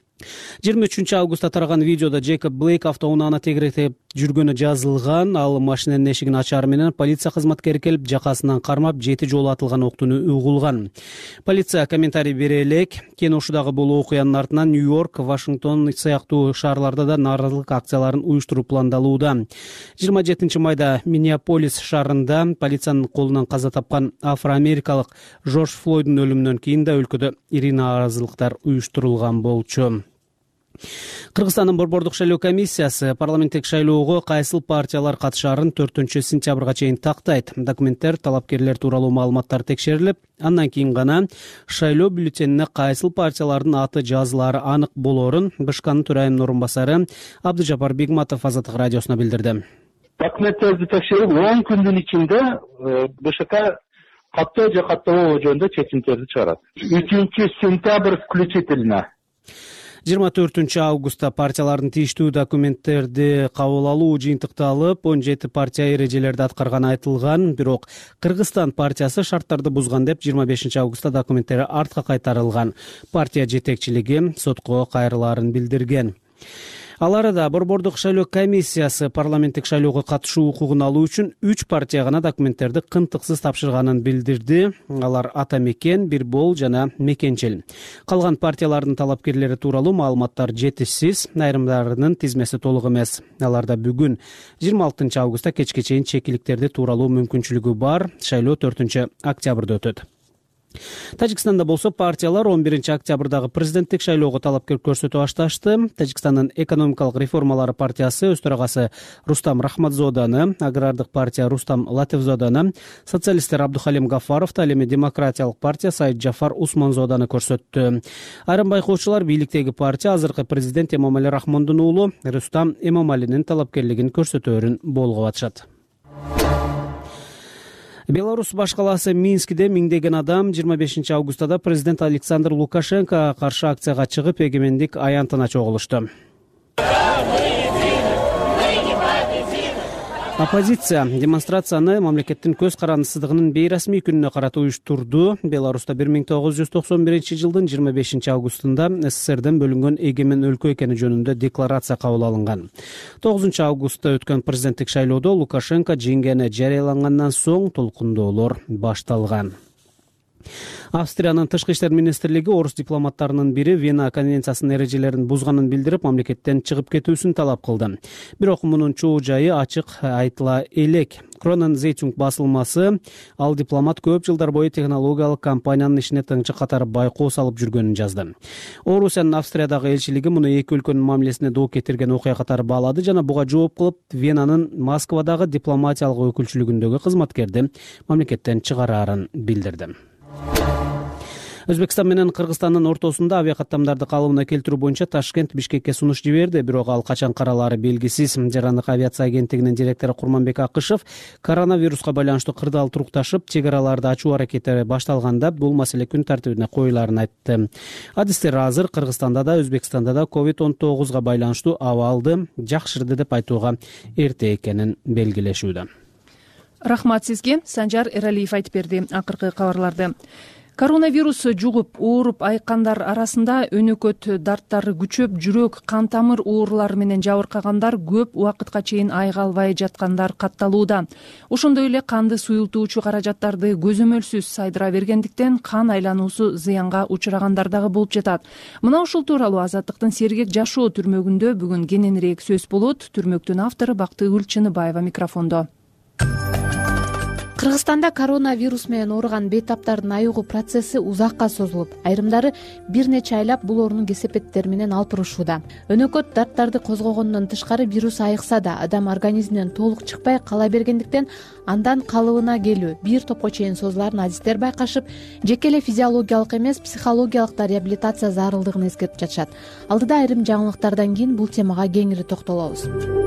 23 августта тараган видеодо Джейкоб Блейк автоунааны тегеректеп жүргөнү жазылган. Ал машинанын эшигин ачары менен полиция кызматкери келип, жакасынан кармап, 7 жолу атылган октуну угулган. Полиция комментарий бере элек, Кеношудагы бул окуянын артынан Нью-Йорк, Вашингтон сыяктуу шаарларда да нааразылык акцияларын уюштуруу пландалууда. 27 майда Миннеаполис шаарында полициянын колунан каза тапкан афроамерикалык Жорж Флойддун өлүмүнөн кийин да өлкөдө ири нааразылыктар уюштурулган болчу. Кыргызстандын Борбордук шайлоо комиссиясы парламенттик шайлоого кайсыл партиялар катышаарын 4-сентябрга чейин тактайт. Документтер, талапкерлер тууралуу маалыматтар текшерилип, андан кийин гана шайлоо бюллетенине кайсыл партиялардын аты жазылаары анык болоорун БШКнын төрайымынын орун басары Абдыжапар Бегматов Азаттык радиосуна билдирди. Документтерди текшерип 10 күндүн ичинде БШК каттоо же каттабоо жөнүндө чечимдерди чыгарат. 3-сентябрь включительно. 24 августта партиялардын тийиштүү документтерди кабыл алуу жыйынтыкталып, 17 партия эрежелерди аткарганы айтылган. Бирок Кыргызстан партиясы шарттарды бузган деп 25 августта документтери артка кайтарылган. Партия жетекчилиги сотко кайрылаарын билдирген. Ал арада Борбордук шайлоо комиссиясы парламенттик шайлоого катышуу укугун алуу үчүн 3 партия гана документтерди кынтыксыз тапшырганын билдирди. Алар Ата Мекен, Бирбол жана Мекенчил. Калган партиялардын талапкерлери тууралуу маалыматтар жетишсиз, айрымдарынын тизмеси толук эмес. Аларда бүгүн 26 августта кечке чейин чекиликтерди тууралуу мүмкүнчүлүгү бар. Шайлоо 4 октябрда өтөт. Тажикстанда болсо партиялар 11 октябрдагы президенттик шайлоого талапкер көрсөтө башташты. Тажикстандын экономикалык реформалары партиясы өз төрагасы Рустам Рахматзоданы, агрардык партия Рустам Латифзоданы, социалисттер Абдухалим Гафаровду, ал эми демократиялык партия Саид Жафар Усманзоданы көрсөттү. Айрым байкоочулар бийликтеги партия азыркы президент Эмомали Рахмондун уулу Рустам Эмомалинин талапкерлигин көрсөтөөрүн болгоп атышат. Беларусь баш калаасы Минскиде миңдеген адам 25 августада президент Александр Лукашенко каршы акцияга чыгып, эгемендик аянтына чогулушту. Оппозиция демонстрацияны мамлекеттин көз карандысыздыгынын бейрасмий күнүнө карата уюштурду. Беларуста 1991 жылдын 25 августунда СССРден бөлүнгөн эгемен өлкө экени жөнүндө декларация кабыл алынган. 9 августта өткөн президенттик шайлоодо Лукашенко жеңгени жарыялангандан соң толкундоолор башталган. Австриянын тышкы иштер министрлиги орус дипломаттарынын бири Вена конвенциясынын эрежелерин бузганын билдирип, мамлекеттен чыгып кетүүсүн талап кылды. Бирок мунун чоо жайы ачык айтыла элек. Кронен Зейтунг басылмасы ал дипломат көп жылдар бою технологиялык компаниянын ишине тыңчы катары байкоо салып жүргөнүн жазды. Орусиянын Австриядагы элчилиги муну эки өлкөнүн мамилесине доо кетирген окуя катары баалады жана буга жооп кылып Венанын Москвадагы дипломатиялык өкүлчүлүгүндөгү кызматкерди мамлекеттен чыгараарын билдирди. Өзбекстан менен Кыргызстандын ортосунда авиакаттамдарды калыбына келтирүү боюнча Ташкент Бишкекке сунуш жиберди, бирок ал качан каралаары белгисиз. Жарандык авиация агенттигинин директору Курманбек Акышев коронавируска байланыштуу кырдаал турукташып, чек араларды ачуу аракеттери башталганда бул маселе күн тартибине коюлаарын айтты. Адистер азыр Кыргызстанда да, Өзбекстанда да COVID-19 байланыштуу абалды жакшырды деп айтууга эрте экенин белгилешүүдө. Рахмат сизге. Санжар Эралиев айтып берди акыркы кабарларды. Коронавирус жугуп, ооруп айыккандар арасында өнөкөт дарттары күчөп, жүрөк, кан тамыр оорулары менен жабыркагандар, көп убакытка чейин айыга албай жаткандар катталууда. Ошондой эле канды суюлтуучу каражаттарды көзөмөлсүз сайдыра бергендиктен кан айлануусу зыянга учурагандар дагы болуп жатат. Мына ушул тууралуу Азаттыктын Сергек жашоо түрмөгүндө бүгүн кененирээк сөз болот. Түрмөктүн автору Бактыгүл Чыныбаева микрофондо. Кыргызстанда коронавирус менен ооруган бейтаптардын айыгуу процесси узакка созулуп, айрымдары бир нече айлап бул оорунун кесепеттери менен алпырышууда. Өнөкөт дарттарды козгогондон тышкары вирус айыкса да, адам организминен толук чыкпай кала бергендиктен андан калыбына келүү бир топко чейин созулаарын адистер байкашып, жеке эле физиологиялык эмес, психологиялык да реабилитация зарылдыгын эскертип жатышат. Алдыда айрым жаңылыктардан кийин бул темага кеңири токтолобуз.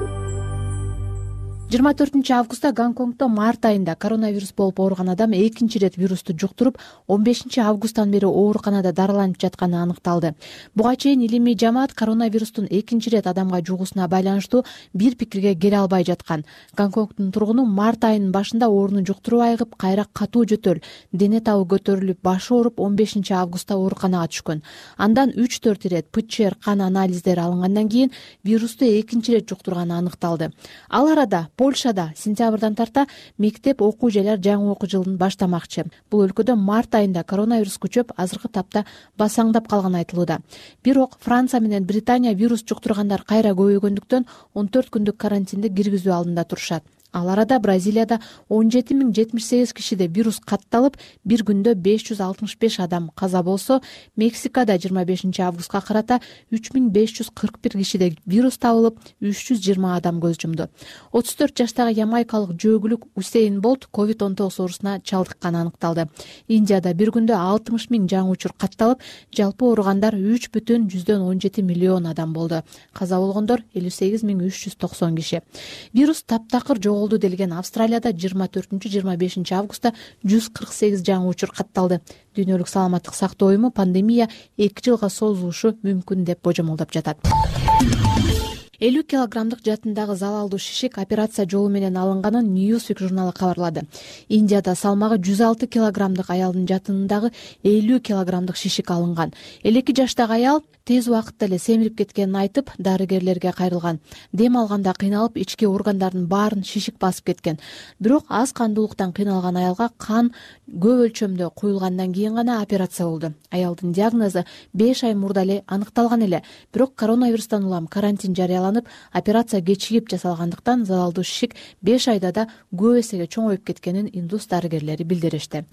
24 августта Гонконгдо март айында коронавирус болуп ооруган адам экинчи ирет вирусту жуктуруп, 15 августтан бери ооруканада дарыланып жатканы аныкталды. Буга чейин илимий жамаат коронавирустун экинчи ирет адамга жугуусуна байланыштуу бир пикирге келе албай жаткан. Гонконгдун тургуну март айынын башында ооруну жуктуруп айыгып, кайра катуу жөтөл, дене табы көтөрүлүп, башы ооруп 15 августта ооруканага түшкөн. Андан 3-4 ирет ПЧР кан анализдери алынгандан кийин вирусту экинчи ирет жуктурганы аныкталды. Ал арада Польшада сентябрдан тарта мектеп окуу жайлар жаңы окуу жылын баштамакчы. Бул өлкөдө март айында коронавирус күчөп, азыркы тапта басаңдап калганы айтылууда. Бирок Франция менен Британия вирус жуктургандар кайра көбөйгөндүктөн 14 күндүк карантинди киргизүү алдында турушат. Ал арада Бразилияда 17.078 кишиде вирус катталып, бир күндө 565 адам каза болсо, Мексикада 25 августка карата 3541 кишиде вирус табылып, 320 адам көз жумду. 34 жаштагы ямайкалык жөөгүлүк Усейн Болт COVID-19 оорусуна чалдыкканы аныкталды. Индияда бир күндө 60.000 жаңы учур катталып, жалпы ооругандар 3,17 миллион адам болду. Каза болгондор 58.390 киши. Вирус таптакыр делген Австралияда 24-25 августта 148 жаңы учур катталды. Дүйнөлүк саламаттык сактоо уюму пандемия 2 жылга созулушу мүмкүн деп божомолдоп жатат. 50 килограммдык жатындагы залалдуу шишик операция жолу менен алынганын Newsweek журналы кабарлады. Индияда салмагы 106 килограммдык аялдын жатынындагы 50 килограммдык шишик алынган. 52 жаштагы аял тез убакытта эле семирип кеткенин айтып, дарыгерлерге кайрылган. Дем алганда кыйналып, ички органдардын баарын шишик басып кеткен. Бирок аз кандуулуктан кыйналган аялга кан көп өлчөмдө куюлгандан кийин гана операция болду. Аялдын диагнозу 5 ай мурда эле аныкталган эле, бирок коронавирустан улам карантин жарыяланып, операция кечигип жасалгандыктан залалдуу шишик 5 айда да көп эсеге чоңоюп кеткенин индус дарыгерлери билдиришти.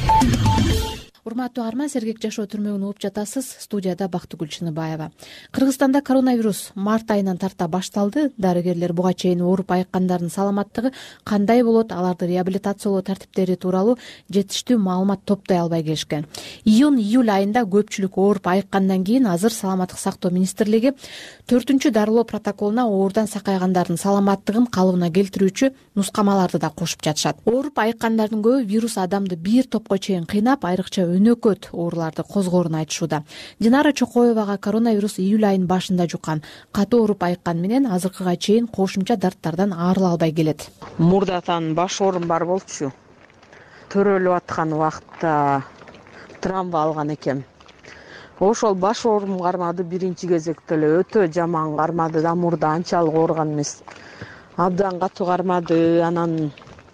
Урматтуу арман, Сергек жашоо түрмөгүнө угуп жатасыз. Студияда Бактыгүл Чыныбаева. Кыргызстанда коронавирус март айынан тарта башталды. Дарыгерлер буга чейин ооруп айыккандардын саламаттыгы кандай болот, аларды реабилитациялоо тартиптери тууралуу жетиштүү маалымат топтой албай келишкен. Июнь-июль айында көпчүлүк ооруп айыккандан кийин азыр Саламаттык сактоо министрлиги 4-чү дарылоо протоколуна оорудан сакайгандардын саламаттыгын калыбына келтирүүчү нускамаларды да кошуп жатышат. Ооруп айыккандардын көбү вирус адамды бир топко чейин кыйнап, айрыкча өнөкөт ооруларды козгоорун айтышууда. Динара Чокоевага коронавирус июль айынын башында жуккан. Катуу ооруп айыккан менен азыркыга чейин кошумча дарттардан арыла албай келет. Мурдатан баш оорум бар болчу. Төрөлүп аткан убакытта травма алган экем. Ошол баш оорум кармады, биринчи кезекте эле өтө жаман кармады да, мурда анчалык ооруган эмес. Абдан катуу кармады, анан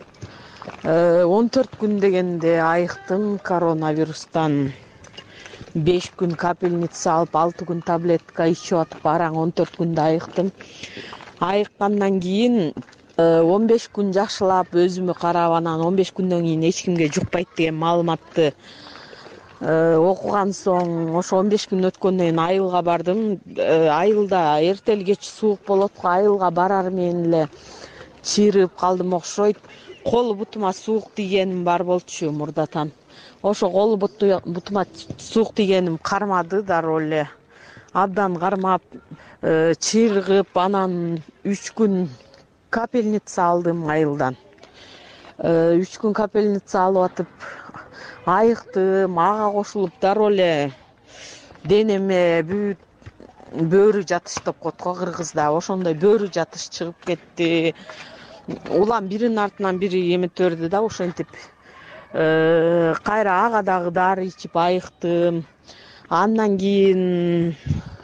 14 күн дегенде айыктым коронавирустан. 5 күн капельница алып, 6 күн таблетка ичип атып, араң 14 күндө айыктым. Айыккандан кийин 15 күн жакшылап өзүмө карап, анан 15 күндөн кийин эч кимге жукпайт деген маалыматты окуган соң, ошо 15 күн өткөндөн кийин айылга бардым. Айылда эртели кеч суук болот, айылга барар менен эле чыйрып калдым окшойт. Кол бутума суук тийгеним бар болчу мурдатан. ошо колу бутума суук тийгеним кармады дароо эле. Абдан кармап, чыйргып, анан 3 күн капельница алдым айылдан. 3 күн капельница алып атып айыктым, ага кошулуп дароо эле денеме бүт бөөрү жатыш деп коет го кыргызда. Ошондой бөөрү жатыш чыгып кетти. Улам биринин артынан бири эметип берди да, ошентип кайра ага дагы дары ичип айыктым. Андан кийин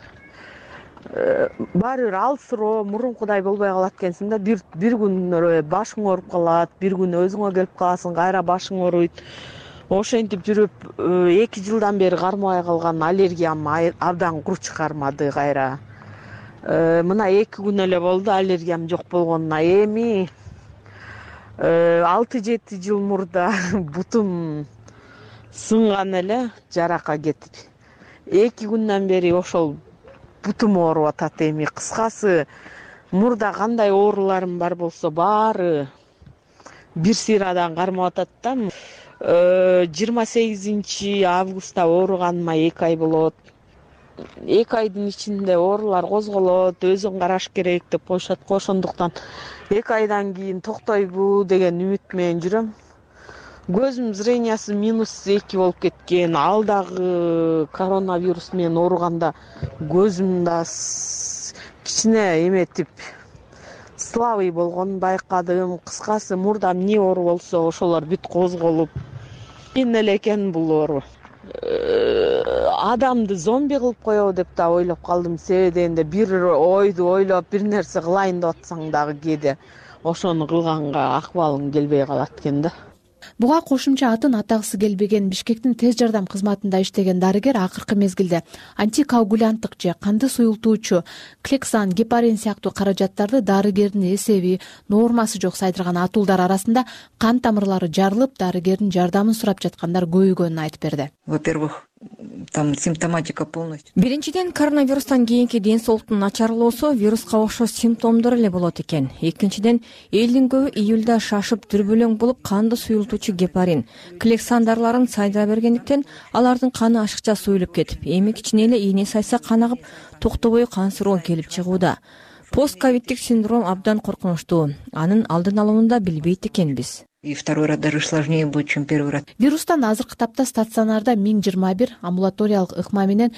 баары бир алсыроо мурункудай болбой калат экенсиң да. Бир күн башың ооруп калат, бир күн өзүңө келип каласың, кайра башың ооруйт. Ошентип жүрүп 2 жылдан бери кармабай калган аллергиям абдан курч кармады кайра. Мына 2 күн эле болду аллергиям жок болгонуна. Эми 6-7 жыл мурда бутум сынган эле жарака кетип. 2 күндөн бери ошол бутум ооруп атат эми. Кыскасы, мурда кандай ооруларым бар болсо баары бир сыйрадан кармап атат да. 28 августта ооруганыма 2 ай болот. 2 айдын ичинде оорулар козголот, өзүң караш керек деп коюшат го. Ошондуктан 2 айдан кийин токтойбу деген үмүт менен жүрөм. Көзүм зрениясы -2 болуп кеткен. Ал дагы коронавирус менен ооруганда көзүм да кичине эметип слабый болгонун байкадым. Кыскасы, мурда эмне оору болсо ошолор бүт козголуп. Кийин эле экен бул оору. Адамды зомби кылып коебу деп да ойлоп калдым. Себеби дегенде бир ойду ойлоп бир нерсе кылайын деп атсаң дагы кээде ошону кылганга акыбалың келбей калат экен да. Буга кошумча атын атагысы келбеген Бишкектин тез жардам кызматында иштеген дарыгер акыркы мезгилде антикоагулянттык же канды суюлтуучу Клексан, гепарин сыяктуу каражаттарды дарыгердин эсеби, нормасы жок сайдырган атуулдар арасында кан тамырлары жарылып, дарыгердин жардамын сурап жаткандар көбөйгөнүн айтып берди. Во-первых, там симптоматика полностью. Биринчиден, коронавирустан кийинки ден соолуктун начарлоосу вируска окшош симптомдор эле болот экен. Экинчиден, элдин көбү июлда шашып дүрбөлөң болуп канды суюлтуучу гепарин, Клексан дарыларын сайдыра бергендиктен алардын каны ашыкча суюлуп кетип, эми кичине эле ийне сайса кан агып, токтобой кансыроо келип чыгууда. Постковиддик синдром абдан коркунучтуу. Анын алдын алууну да билбейт экенбиз. И второй раз даже сложнее будет, чем первый раз. Вирустан азыркы тапта стационарда 1021, амбулаториялык ыкма менен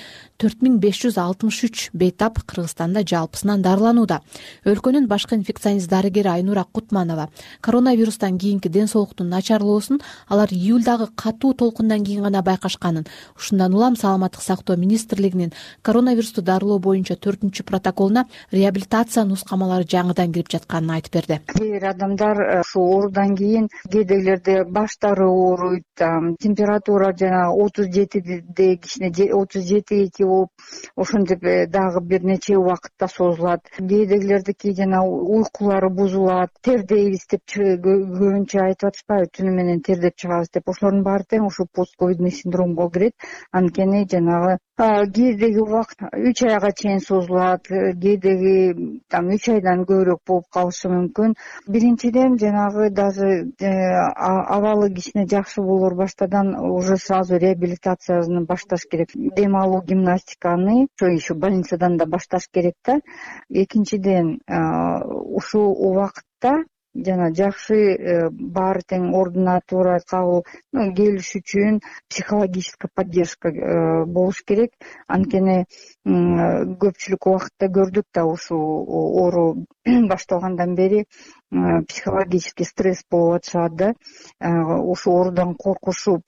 4563 бейтап Кыргызстанда жалпысынан дарыланууда. Өлкөнүн башкы инфекционист дарыгери Айнура Кутманова коронавирустан кийинки ден соолуктун начарлоосун алар июлдагы катуу толкундан кийин гана байкашканын, ушундан улам Саламаттык сактоо министрлигинин коронавирусту дарылоо боюнча 4-протоколуна реабилитация нускамалары жаңыдан кирип жатканын айтып берди. Кээ бир адамдар ушу оорудан кийин кээдегилерде баштары ооруйт, температура жана 37де кичине 37,2 болуп, ошентип дагы бир нече убакытта созулат. Кээдегилердики жана уйкулары бузулат, тердейбиз деп көбүнчө айтып атышпайбы, түнү менен тердеп чыгабыз деп. Ошолордун баары тең ушу постковидный синдромго кирет. Анткени жанагы кээдеги убакыт 3 айга чейин созулат, кээдеги 3 айдан көбүрөөк болуп калышы мүмкүн. Биринчиден жанагы даже абалы кичине жакшы болор баштадан уже сразу реабилитацияны башташ керек. Дем алуу гимнастиканы еще больницадан да башташ керек да. Экинчиден ушул убакытта жана жакшы баары тең ордуна туура кабыл келиш үчүн психологическая поддержка болуш керек. Анткени көпчүлүк убакытта көрдүк да ушул оору башталгандан бери психологический стресс болуп атышат да. Ушу оорудан коркушуп,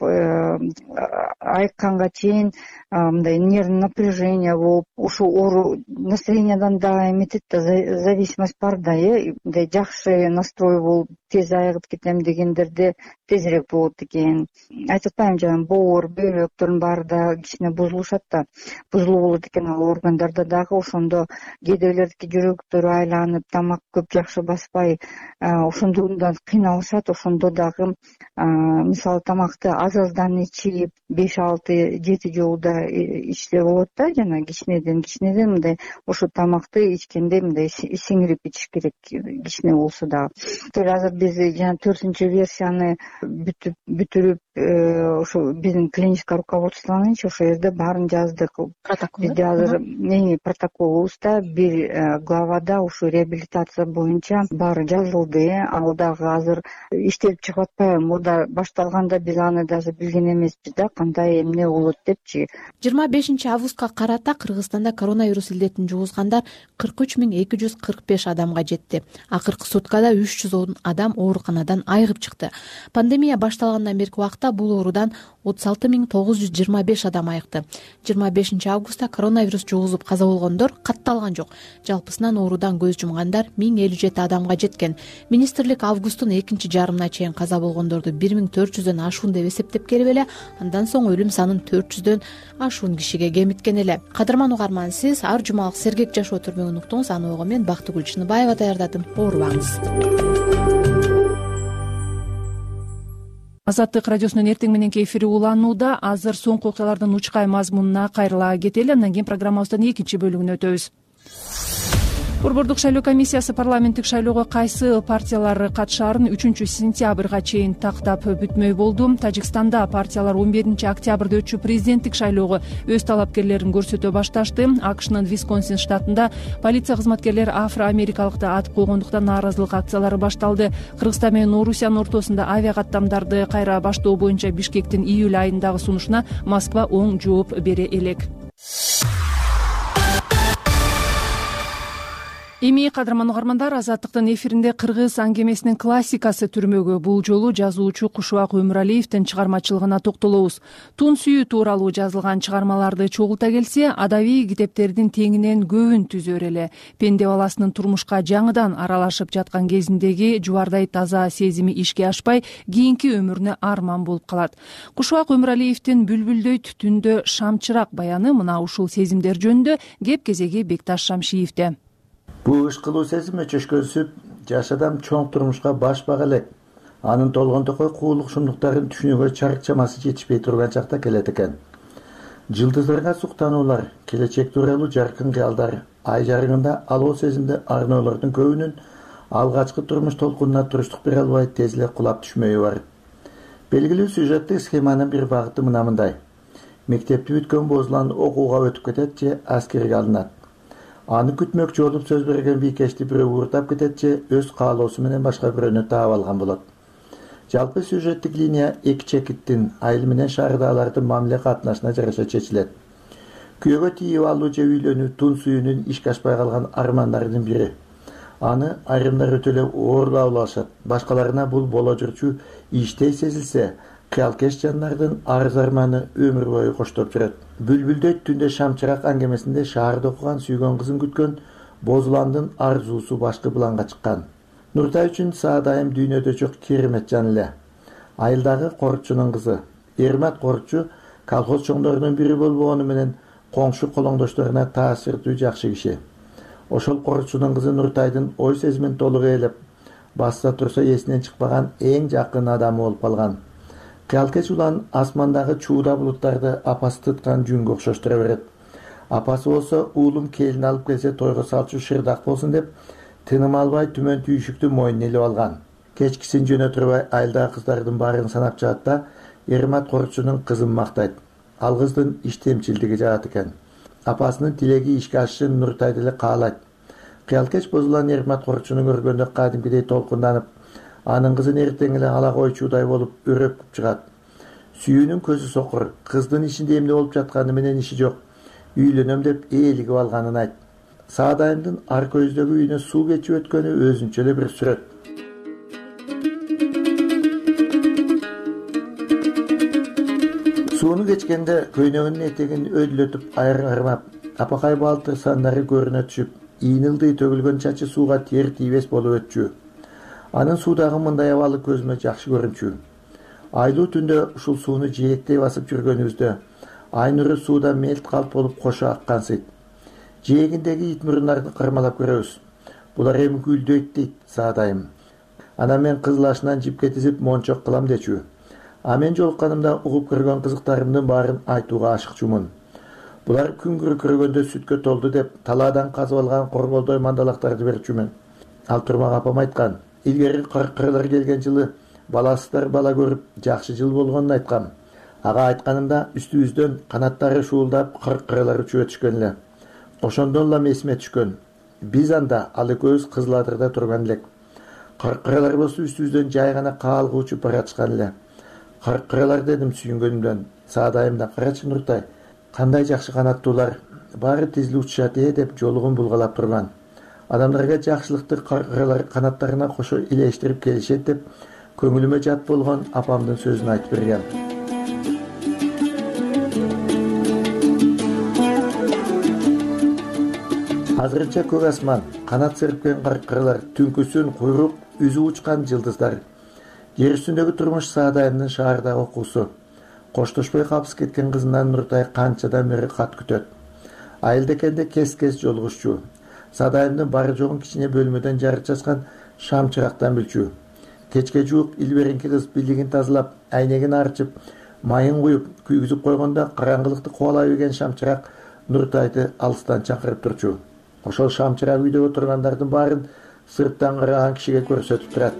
айыкканга чейин мындай нервный напряжение болуп, ушу оору настроениядан да эметет да, зависимость бар да, мындай жакшы настрой болуп, тез айыгып кетем дегендерде тезирээк болот экен. Айтып атпайм, жана боор, бөйрөктөрдүн баары да кичине бузулушат да. Бузулуу болот экен ал органдарда дагы. Ошондо кээдегилердики жүрөктөрү айланып, тамак көп жакшы баспай, ошондон кыйналышат. Ошондо дагы мисалы тамакты аздан ичип 5-6-7 жолу да ичсе болот да, жана кичинеден мындай ошо тамакты ичкенде мындай сиңирип ичиш керек, кичине болсо дагы. Азыр биз жана 4-чү версияны бүтүрүп ошо биздин клиническое руководствонун ошол жерде баарын жаздык. Бизде азыр протоколубузда бир главада ушу реабилитация боюнча баары жазылды. Ал дагы азыр иштелип чыгып атпайбы, мурда башталганда биз аны даже билген эмеспиз да, кандай эмне болот депчи. 25 августка карата Кыргызстанда коронавирус илдетин жугузгандар 43.245 адамга жетти. Акыркы суткада 310 адам ооруканадан айыгып чыкты. Пандемия башталгандан берки убакта бул оорудан 36.925 адам айыкты. 25 августта коронавирус жугузуп каза болгондор катталган жок. Жалпысынан оорудан көз жумгандар 1057 адамга жеткен. Министрлик августтун экинчи жарымына чейин каза болгондорду 1400дөн ашуун деп эсептеп келип эле, андан соң өлүм санын 400дөн ашуун кишиге кемиткен эле. Кадырман угарман, сиз ар жумалык сергек жашоо түрмөгүн уктуңуз. Аны ого мен Бактыгүл Чыныбаева даярдадым. Оорубаңыз. Азаттык радиосунун эртең мененки эфири уланууда. Азыр соңку окуялардын учкай мазмунуна кайрыла кетели, андан кийин программабыздын экинчи бөлүгүнө өтөбүз. Борбордук шайлоо комиссиясы парламенттик шайлоого кайсы партиялар катышаарын 3-сентябрга чейин тактап бүтмөй болду. Тажикстанда партиялар 11-октябрда өтчү президенттик шайлоого өз талапкерлерин көрсөтө башташты. АКШнын Висконсин штатында полиция кызматкерлери афро-америкалыкты атып койгондуктан нааразылык акциялары башталды. Кыргызстан менен Орусиянын ортосунда авиа каттамдарды кайра баштоо боюнча Бишкектин июль айындагы сунушуна Москва оң жооп бере элек. Эми кадырман угармандар, Азаттыктын эфиринде кыргыз аңгемесинин классикасы түрмөгү. Бул жолу жазуучу Кушубак Өмүралиевдин чыгармачылыгына токтолобуз. Тун сүйүү тууралуу жазылган чыгармаларды чогулта келсе, адабий китептердин теңинен көбүн түзөр эле. Пенде баласынын турмушка жаңыдан аралашып жаткан кезиндеги жубардай таза сезими ишке ашпай, кийинки өмүрүнө арман болуп калат. Кушубак Өмүралиевдин Бүлбүлдөйт түндө шамчырак баяны мына ушул сезимдер жөнүндө кеп кезеги Бекташ Шамшиевде. Бу иш кылуу сезими чөчкөнсүп, жаш адам чоң турмушка баш бага элек. Анын толгондокой куулук шумдуктарын түшүнүүгө чамасы жетишпей турган чакта келет экен. Жылдыздарга суктануулар, келечек тууралуу жаркын кыялдар, ай жарыгында алуу сезимди арноолордун көбүнүн алгачкы турмуш толкунуна туруштук бере албай тез эле кулап түшмөйү бар. Белгилүү сюжеттик схеманын бир багыты мындай. Мектепти бүткөн бозулан окууга өтүп кетет же аскерге алынат. Аны күтмөкчү болуп сөз берген бийкешти бирөө ууртап кетет же өз каалоосу менен башка бирөөнү таап алган болот. Жалпы сюжеттик линия эки чекиттин, айыл менен шаардаалардын мамиле катнашына жараша чечилет. Күйөөгө тийип алуу же үйлөнүү тун сүйүүнүн ишке ашпай калган армандарынын бири. Аны айрымдар өтө эле оорлап алышат. Башкаларына бул боло жүрчү иштей сезилсе, кыялкеш жандардын арыз арманы өмүр бою коштоп жүрөт. Бүлбүлдөйт түндө шамчырак аңгемесинде шаарда окуган сүйгөн кызын күткөн Бозуландын арзуусу башкы планга чыккан. Нуртай үчүн саадайым дүйнөдө жок керемет жан эле. Айылдагы корутчунун кызы. Эрмат корутчу колхоз чоңдорунун бири болбогону менен коңшу колоңдошторуна таасирдүү жакшы киши. Ошол корутчунун кызы Нуртайдын ой сезимин толук ээлеп, басса турса эсинен чыкпаган эң жакын адамы болуп калган. Кыялкеч улан асмандагы чууда булуттарды апасы тыткан жүнгө окшоштура берет. Апасы болсо уулум келин алып келсе тойго салчу шырдак болсун деп тыным албай түмөн түйшүктү мойнуна илип алган. Кечкисин жөнө турбай айылдагы кыздардын баарын санап чыгат да Эрмат корутчунун кызын мактайт. Ал кыздын иштемчилдиги жагат экен. Апасынын тилеги ишке ашышын Нуртай деле каалайт. Кыялкеч бозулан Эрмат корутчуну көргөндө кадимкидей толкунданып, анын кызын эртең эле ала койчуудай болуп өрөп чыгат. Сүйүүнүн көзү сокур, кыздын ичинде эмне болуп жатканы менен иши жок. Үйлөнөм деп ээлигип алганын айт. Саадайымдын ар көздөгү үйүнө суу кечип өткөнү өзүнчө эле бир сүрөт. Сууну кечкенде көйнөгүнүн этегин өдүлөтүп айырмап, апакай балтыр сандары көрүнө түшүп, ийнилдый төгүлгөн чачы сууга тиер тийбес болуп өтчү. Анын суудагы мындай абалы көзүмө жакшы көрүнчү. Айлуу түндө ушул сууну жээктей басып жүргөнүбүздө ай нуру сууда мелт калп болуп кошо аккансыйт. Жээгиндеги ит мурундарды кармалап көрөбүз. Булар эми гүлдөйт дейт Саадайым. Анан мен кызыл ашынан жипке тизип мончок кылам дечү. А мен жолукканымда угуп көргөн кызыктарымдын баарын айтууга ашыкчумун. Булар күнгүрү көргөндө сүткө толду деп талаадан казып алган корголдой мандалактарды берчүмүн. Ал турмак апам айткан. Илгери кыркырлар келген жылы баласыздар бала көрүп жакшы жыл болгонун айткам. Ага айтканымда үстүбүздөн канаттары шуулдап кыркырлар учуп өтүшкөн эле. Ошондон эле эсиме түшкөн. Биз анда ал экөөбүз Кызыл Адырда турган элек. Кыркырлар болсо үстүбүздөн жай гана каалга учуп баратышкан эле. Кыркырлар дедим сүйүнгөнүмдөн. Саадайымда карачы Нуртай. Кандай жакшы канаттуулар. Баары тизилип учушат деп жолугун булгалап турган. Адамдарга жакшылыкты кыркырлар канаттарына кошо илештирип келишет деп көңүлүмө жат болгон апамдын сөзүн айтып берген. Азырынча көк асман, канат серпкен кыркырлар, түнкүсүн куйрук үзүп учкан жылдыздар. Жер үстүндөгү турмуш Саадайымдын шаардагы окуусу. Коштошпой калпсыз кеткен кызынан Нуртай канчадан бери кат күтөт. Айылдекенде кес-кес жолугушчу. Саадайымдын бары жогун кичине бөлмөдөн жарык чачкан шам чырактан билчү. Кечке жуук илберинки кыз билигин тазалап, айнегин арчып, майын куюп, күйгүзүп койгондо караңгылыкты кубалай берген шам чырак Нуртайды алыстан чакырып турчу. Ошол шам чырак үйдө отургандардын баарын сырттан караган кишиге көрсөтүп турат.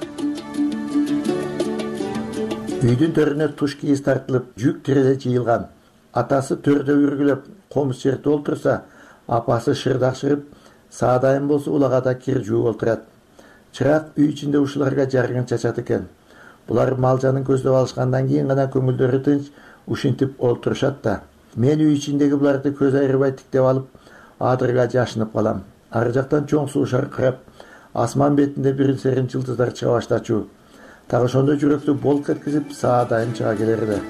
Үйдүн төрүнө туш кийиз тартылып, жүк тиреле жыйылган. Атасы төрдө үргүлөп, комуз жерде олтурса, апасы шырдакшырып, Саадайым болсо улагада кир жууп олтурат. Чырак үй ичинде ушуларга жарыгын чачат экен. Булар малжанын көздөп алышкандан кийин гана көңүлдөрү тынч ушинтип олтурушат да. Мен үй ичиндеги буларды көз айырбай тиктеп алып, адырга жашынып калам. Ары жактан чоң суу шаркырап, асман бетинде бирин-серин жылдыздар чыга баштачу. Так ошондо жүрөктү болк эткизип Саадайым чыга келер эле.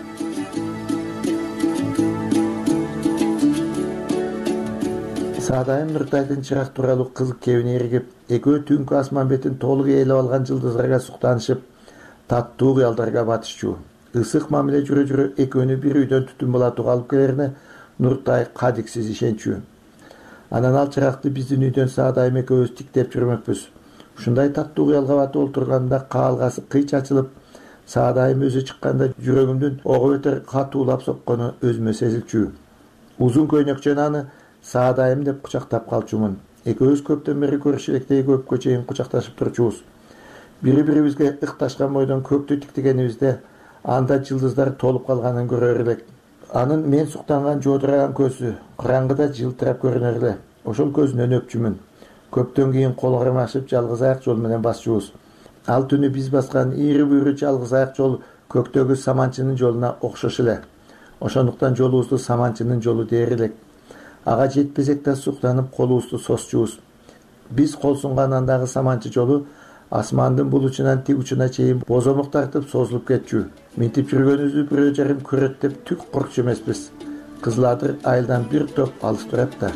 Саадайым Нуртайдын чырак тууралуу кызык кебине эригип, экөө түнкү асман бетин толук ээлеп алган жылдыздарга суктанышып, таттуу кыялдарга батышчу. Ысык мамиле жүрө-жүрө экөөнү бир үйдөн түтүн булатууга алып келерине Нуртай кадиксиз ишенчү. Анан ал чыракты биздин үйдөн Саадайым экөөбүз тиктеп жүрмөкпүз. Ушундай таттуу кыялга батып олтурганда каалгасы кыйч ачылып, Саадайым өзү чыкканда жүрөгүмдүн ого бетер катуулап соккону өзүмө сезилчү. Узун көйнөкчөн аны Саадайым деп кучактап калчумун. Экөөбүз көптөн бери көрүшүп электей көпкө чейин кучакташып турчубуз. Бири-бирибизге ыкташкан бойдон көктү тиктегенибизде анда жылдыздар толуп калганын көрөр элек. Анын мен суктанган жодураган көзү караңгыда жылтырап көрүнөр эле. Ошол көзүнөн өпчүмүн. Көптөн кийин кол кармашып жалгыз аяк жол менен басчубуз. Ал түнү биз баскан ийри-буйру жалгыз аяк жол көктөгү саманчынын жолуна окшош эле. Ошондуктан жолубузду саманчынын жолу дээр элек. Ага жетпесек да суктанып колубузду сосчубуз. Биз кол сунган андагы саманчы жолу асмандын бул учунан тиг учуна чейин бозомок тартып созулуп кетчү. Минтип жүргөнүбүздү бирөө жарым көрөт деп түк коркчу эмеспиз. Кызыл Адыр айылдан бир топ алыс турат да.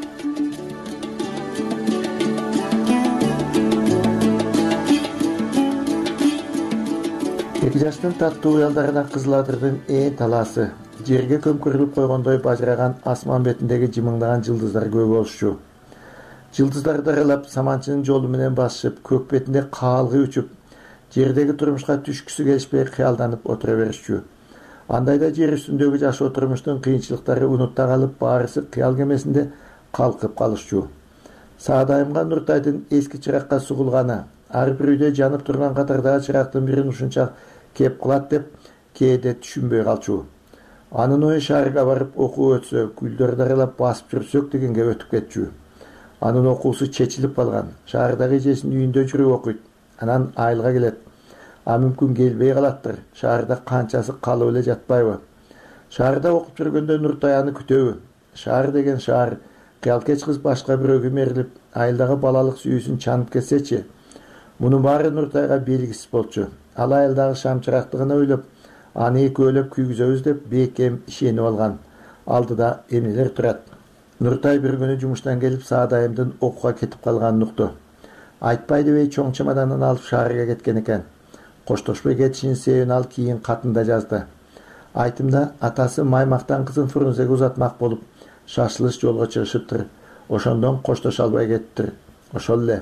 Эки жаштын таттуу уялдарына Кызыл Адырдын талаасы. Жерге көмкөрүлүп койгондой бажыраган асман бетиндеги жымыңдаган жылдыздар көп болушчу. Жылдыздарды аралап саманчынын жолу менен басышып, көк бетинде каалгы учуп, жердеги турмушка түшкүсү келишпей кыялданып отура беришчү. Андайда жер үстүндөгү жашоо турмуштун кыйынчылыктары унутта калып, баарысы кыял кемесинде калкып калышчу. Саадайымга Нуртайдын эски чыракка сугулганы, ар бир үйдө жанып турган катардагы чырактын бирин ушунча кеп кылат деп кээде түшүнбөй калчу. Анын ою шаарга барып окуу өтсө, гүлдөрдү аралап басып жүрсөк дегенге өтүп кетчү. Анын окуусу чечилип калган. Шаардагы эжесинин үйүндө жүрүп окуйт. Анан айылга келет. А мүмкүн келбей калаттыр. Шаарда канчасы калып эле жатпайбы? Шаарда окуп жүргөндө Нуртай аны күтөбү? Шаар деген шаар. Кыялкеч кыз башка бирөөгө мерилип, айылдагы балалык сүйүүсүн чанып кетсечи. Мунун баары Нуртайга белгисиз болчу. Ал айылдагы шам чыракты гана ойлоп, аны экөөлөп күйгүзөбүз деп бекем ишенип алган. Алдыда эмнелер турат. Нуртай бир күнү жумуштан келип Саадайымдын окууга кетип калганын укту. Айтпай дебей чоң чемоданын алып шаарга кеткен экен. Коштошпой кетишинин себебин ал кийин катында жазды. Айтымда атасы Маймактан кызын Фрунзеге узатмак болуп, шашылыш жолго чыгышыптыр. Ошондон коштоша албай кетиптир. Ошол эле.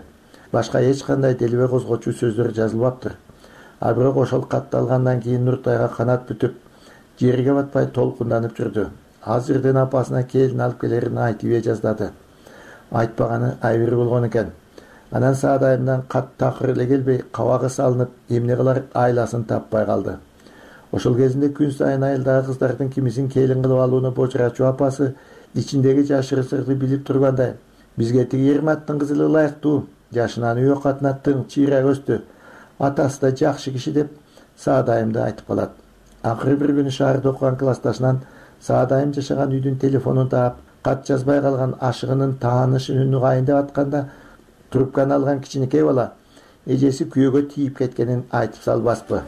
башка эч кандай делебе козгоочу сөздөр жазылбаптыр. А бирок ошол катты алгандан кийин Нуртайга канат бүтүп, жерге батпай толкунданып жүрдү. Азырдын апасына келин алып келерин айтып жаздады. Айтпаганы айбир болгон экен. Анан Саадайымдан кат такыр эле келбей, кабагы салынып, эмне кылар айласын таппай калды. Ошол кезинде күн сайын айылдагы кыздардын кимисин келин кылып алууну бочурачу апасы ичиндеги жашыры сырды билип тургандай, бизге тиги 20 аттын кызы ылайыктуу, жашынан үй катнаттың чыйрак өстү, атасы да жакшы киши деп Саадайымды айтып калат. Акыры бир күнү шаарда окуган классташынан Саадайым жашаган үйдүн телефонун таап, кат жазбай калган ашыгынын таанышы үнү кайын деп атканда, трубканы алган кичинекей бала эжеси күйөөгө тийип кеткенин айтып салбаспы.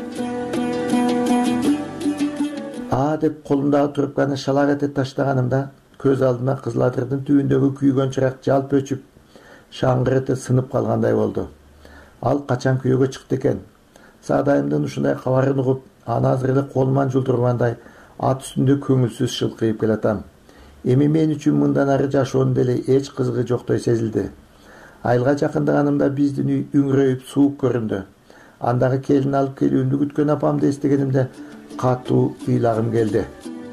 Деп колумдагы трубканы шалак этип таштаганымда, көз алдыма Кызылатырдын түбүндөгү күйгөн чырак жалп өчүп, шаңгырыты сынып калгандай болду. Ал качан күйөөгө чыкты экен? Саадайымдын ушундай кабарын угуп, аны азыр эле колуман жулдургандай ат үстүндө көңүлсүз шылкыйып келатам. Эми мен үчүн мындан ары жашоонун деле эч кызыгы жоктой сезилди. Айылга жакындаганымда биздин үй үңүрөйүп суук көрүндү. Андагы келин алып келүүмдү күткөн апамды эстегенимде катуу ыйлагым келди.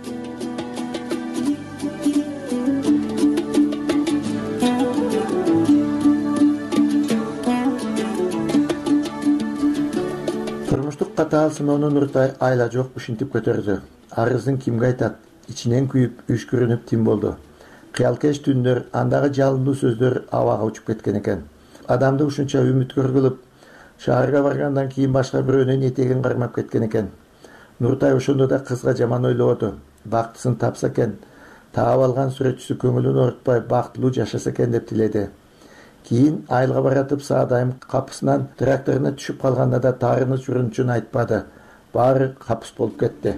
Турмуштук катаал сыноону Нуртай айла жок ушинтип көтөрдү. Арызын кимге айтат? Ичинен күйүп, үшкүрүнүп тим болду. Кыялкеш түндөр, андагы жалындуу сөздөр абага учуп кеткен экен. Адамды ушунча үмүткөр кылып, шаарга баргандан кийин башка бирөөнүн этегин кармап кеткен экен. Нуртай ошондо да кызга жаман ойлободу. Бактысын тапса экен, таап алган сүрөтчүсү көңүлүн оорутпай бактылуу жашаса экен деп тиледи. Кийин айылга баратып Саадайым капысынан тракторуна түшүп калганда да таарыны чурунчун айтпады. Баары капыс болуп кетти.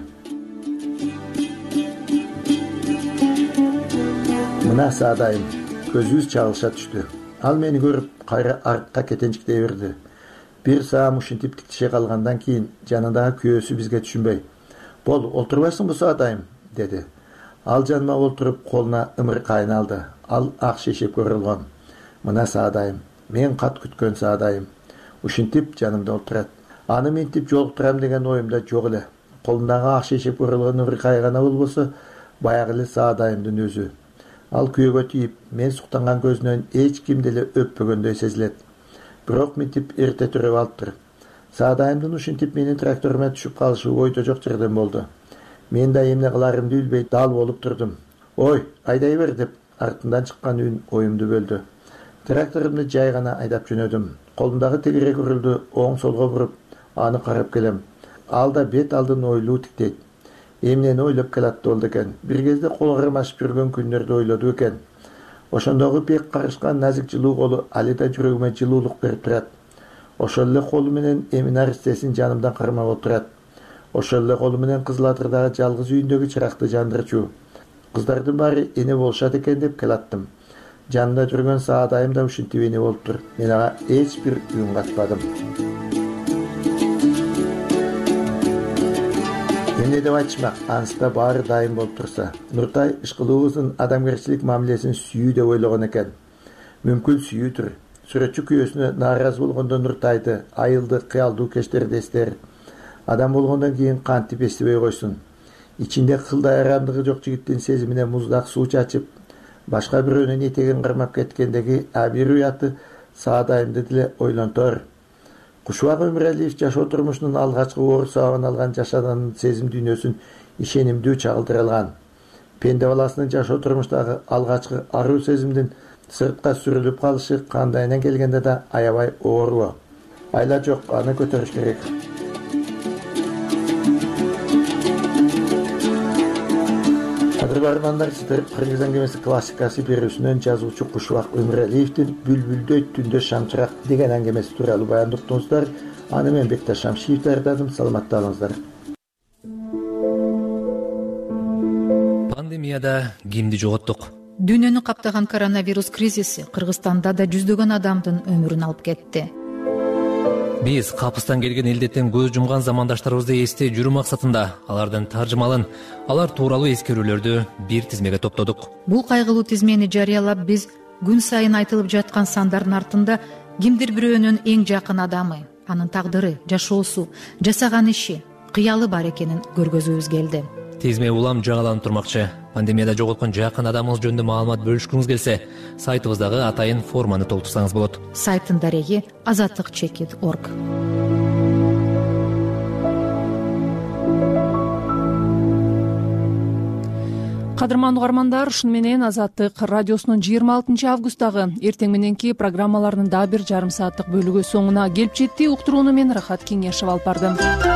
Мына Саадайым көзүбүз чагылыша түштү. Ал мени көрүп, кайра артка кетенчиктей берди. Бир саам ушинтип тиктише калгандан кийин жанындагы күйөөсү бизге түшүнбөй, "Бол, олтурбайсыңбы Саадайым?" деди. Ал жаныма олтуруп, колуна ымыркайын алды. Ал ак шешеп көрүлгөн. Мына Саадайым, мен кат күткөн Саадайым. Ушинтип жанымда олтурат. Аны ментип жолуктурам деген оюмда жок эле. Колундагы ак шешеп көрүлгөн ымыркай гана болбосо, баягы эле Саадайымдын өзү. Ал күйөөгө тийип, мен суктанган көзүнөн эч ким деле өппөгөндөй сезилет. Бирок ментип эрте төрөп алыптыр. Саадайымдын ушинтип менин тракторума түшүп калышы ойдо жок жерден болду. Мен да эмне кыларымды билбей дал болуп турдум. "Ой, айдай бер" деп артынан чыккан үн оюмду бөлдү. Тракторумду жай гана айдап жөнөдүм. Колумдагы тегерек үрүлдү оң солго буруп, аны карап келем. Ал да бет алдын ойлуу тиктейт. Эмнени ойлоп келатты болду экен. Бир кезде кол кармашып жүргөн күндөрдү ойлоду экен. Ошондогу пек карышкан назик жылуу колу али да жүрөгүмө жылуулук берип турат. Ошол эле колу менен эми наристесин жанымдан кармап отурат. Ошол эле колу менен Кызылатырдагы жалгыз үйүндөгү чыракты жандырчу. Кыздардын баары эне болушат экен деп келаттым. Жанында жүргөн Саадайым да ушинтип эне болуптур. Мен ага эч бир үн катпадым. Эмне деп айтышмак, анысында баары дайым болуп турса. Нуртай ышкылуубуздун адамгерчилик мамилесин сүйүү деп ойлогон экен. Мүмкүн сүйүүдүр. Сүрөтчү күйөөсүнө нааразы болгондо Нуртайды, айылды, кыялдуу кечтерди эстер. Адам болгондон кийин кантип эстебей койсун. Ичинде кылдай арамдыгы жок жигиттин сезимине муздак суу чачып, башка бирөөнүн этегин кармап кеткендеги абир уяты Саадайымды деле ойлонтор. Кушубак Өмүралиев жашоо турмушунун алгачкы оор сабагын алган жашаданын сезим дүйнөсүн ишенимдүү чагылдыра алган. Пенде баласынын жашоо турмуштагы алгачкы аруу сезимдин сыртка сүрүлүп калышы кандайынан келгенде да аябай оорго. Айла жок, аны көтөрүш керек. Кадырбармандар, сиздер Кыргыз аңгемеси классикасы берүүсүнөн жазуучу Кушубак Өмүралиевдин "Бүлбүлдөй түндө шамчырак" деген аңгемеси тууралуу баяндап уктуңуздар. Аны мен Бекташ Шамшиев даярдадым. Саламатта болуңуздар. Пандемияда кимди жоготтук? Дүйнөнү каптаган коронавирус кризиси Кыргызстанда да жүздөгөн адамдын өмүрүн алып кетти. Биз капыстан келген илдеттен көз жумган замандаштарыбызды эстей жүрүү максатында алардын таржымалын, алар тууралуу эскерүүлөрдү бир тизмеге топтодук. Бул кайгылуу тизмени жарыялап, биз күн сайын айтылып жаткан сандардын артында кимдир бирөөнүн эң жакын адамы, анын тагдыры, жашоосу, жасаган иши, кыялы бар экенин көргөзүүбүз келди. Тизме улам жаңыланып турмакчы. Пандемияда жоголткон жакын адамыңыз жөнүндө маалымат бөлүшкүңүз келсе, сайтыбыздагы атайын форманы толтурсаңыз болот. Сайттын дареги azatlyk.org. Кадырман угармандар, ушуну менен Азаттык радиосунун 26 августдагы эртең мененки программаларынын дагы бир жарым сааттык бөлүгү соңуна келип жетти. Уктурууну мен Рахат Кеңешев алып бардым.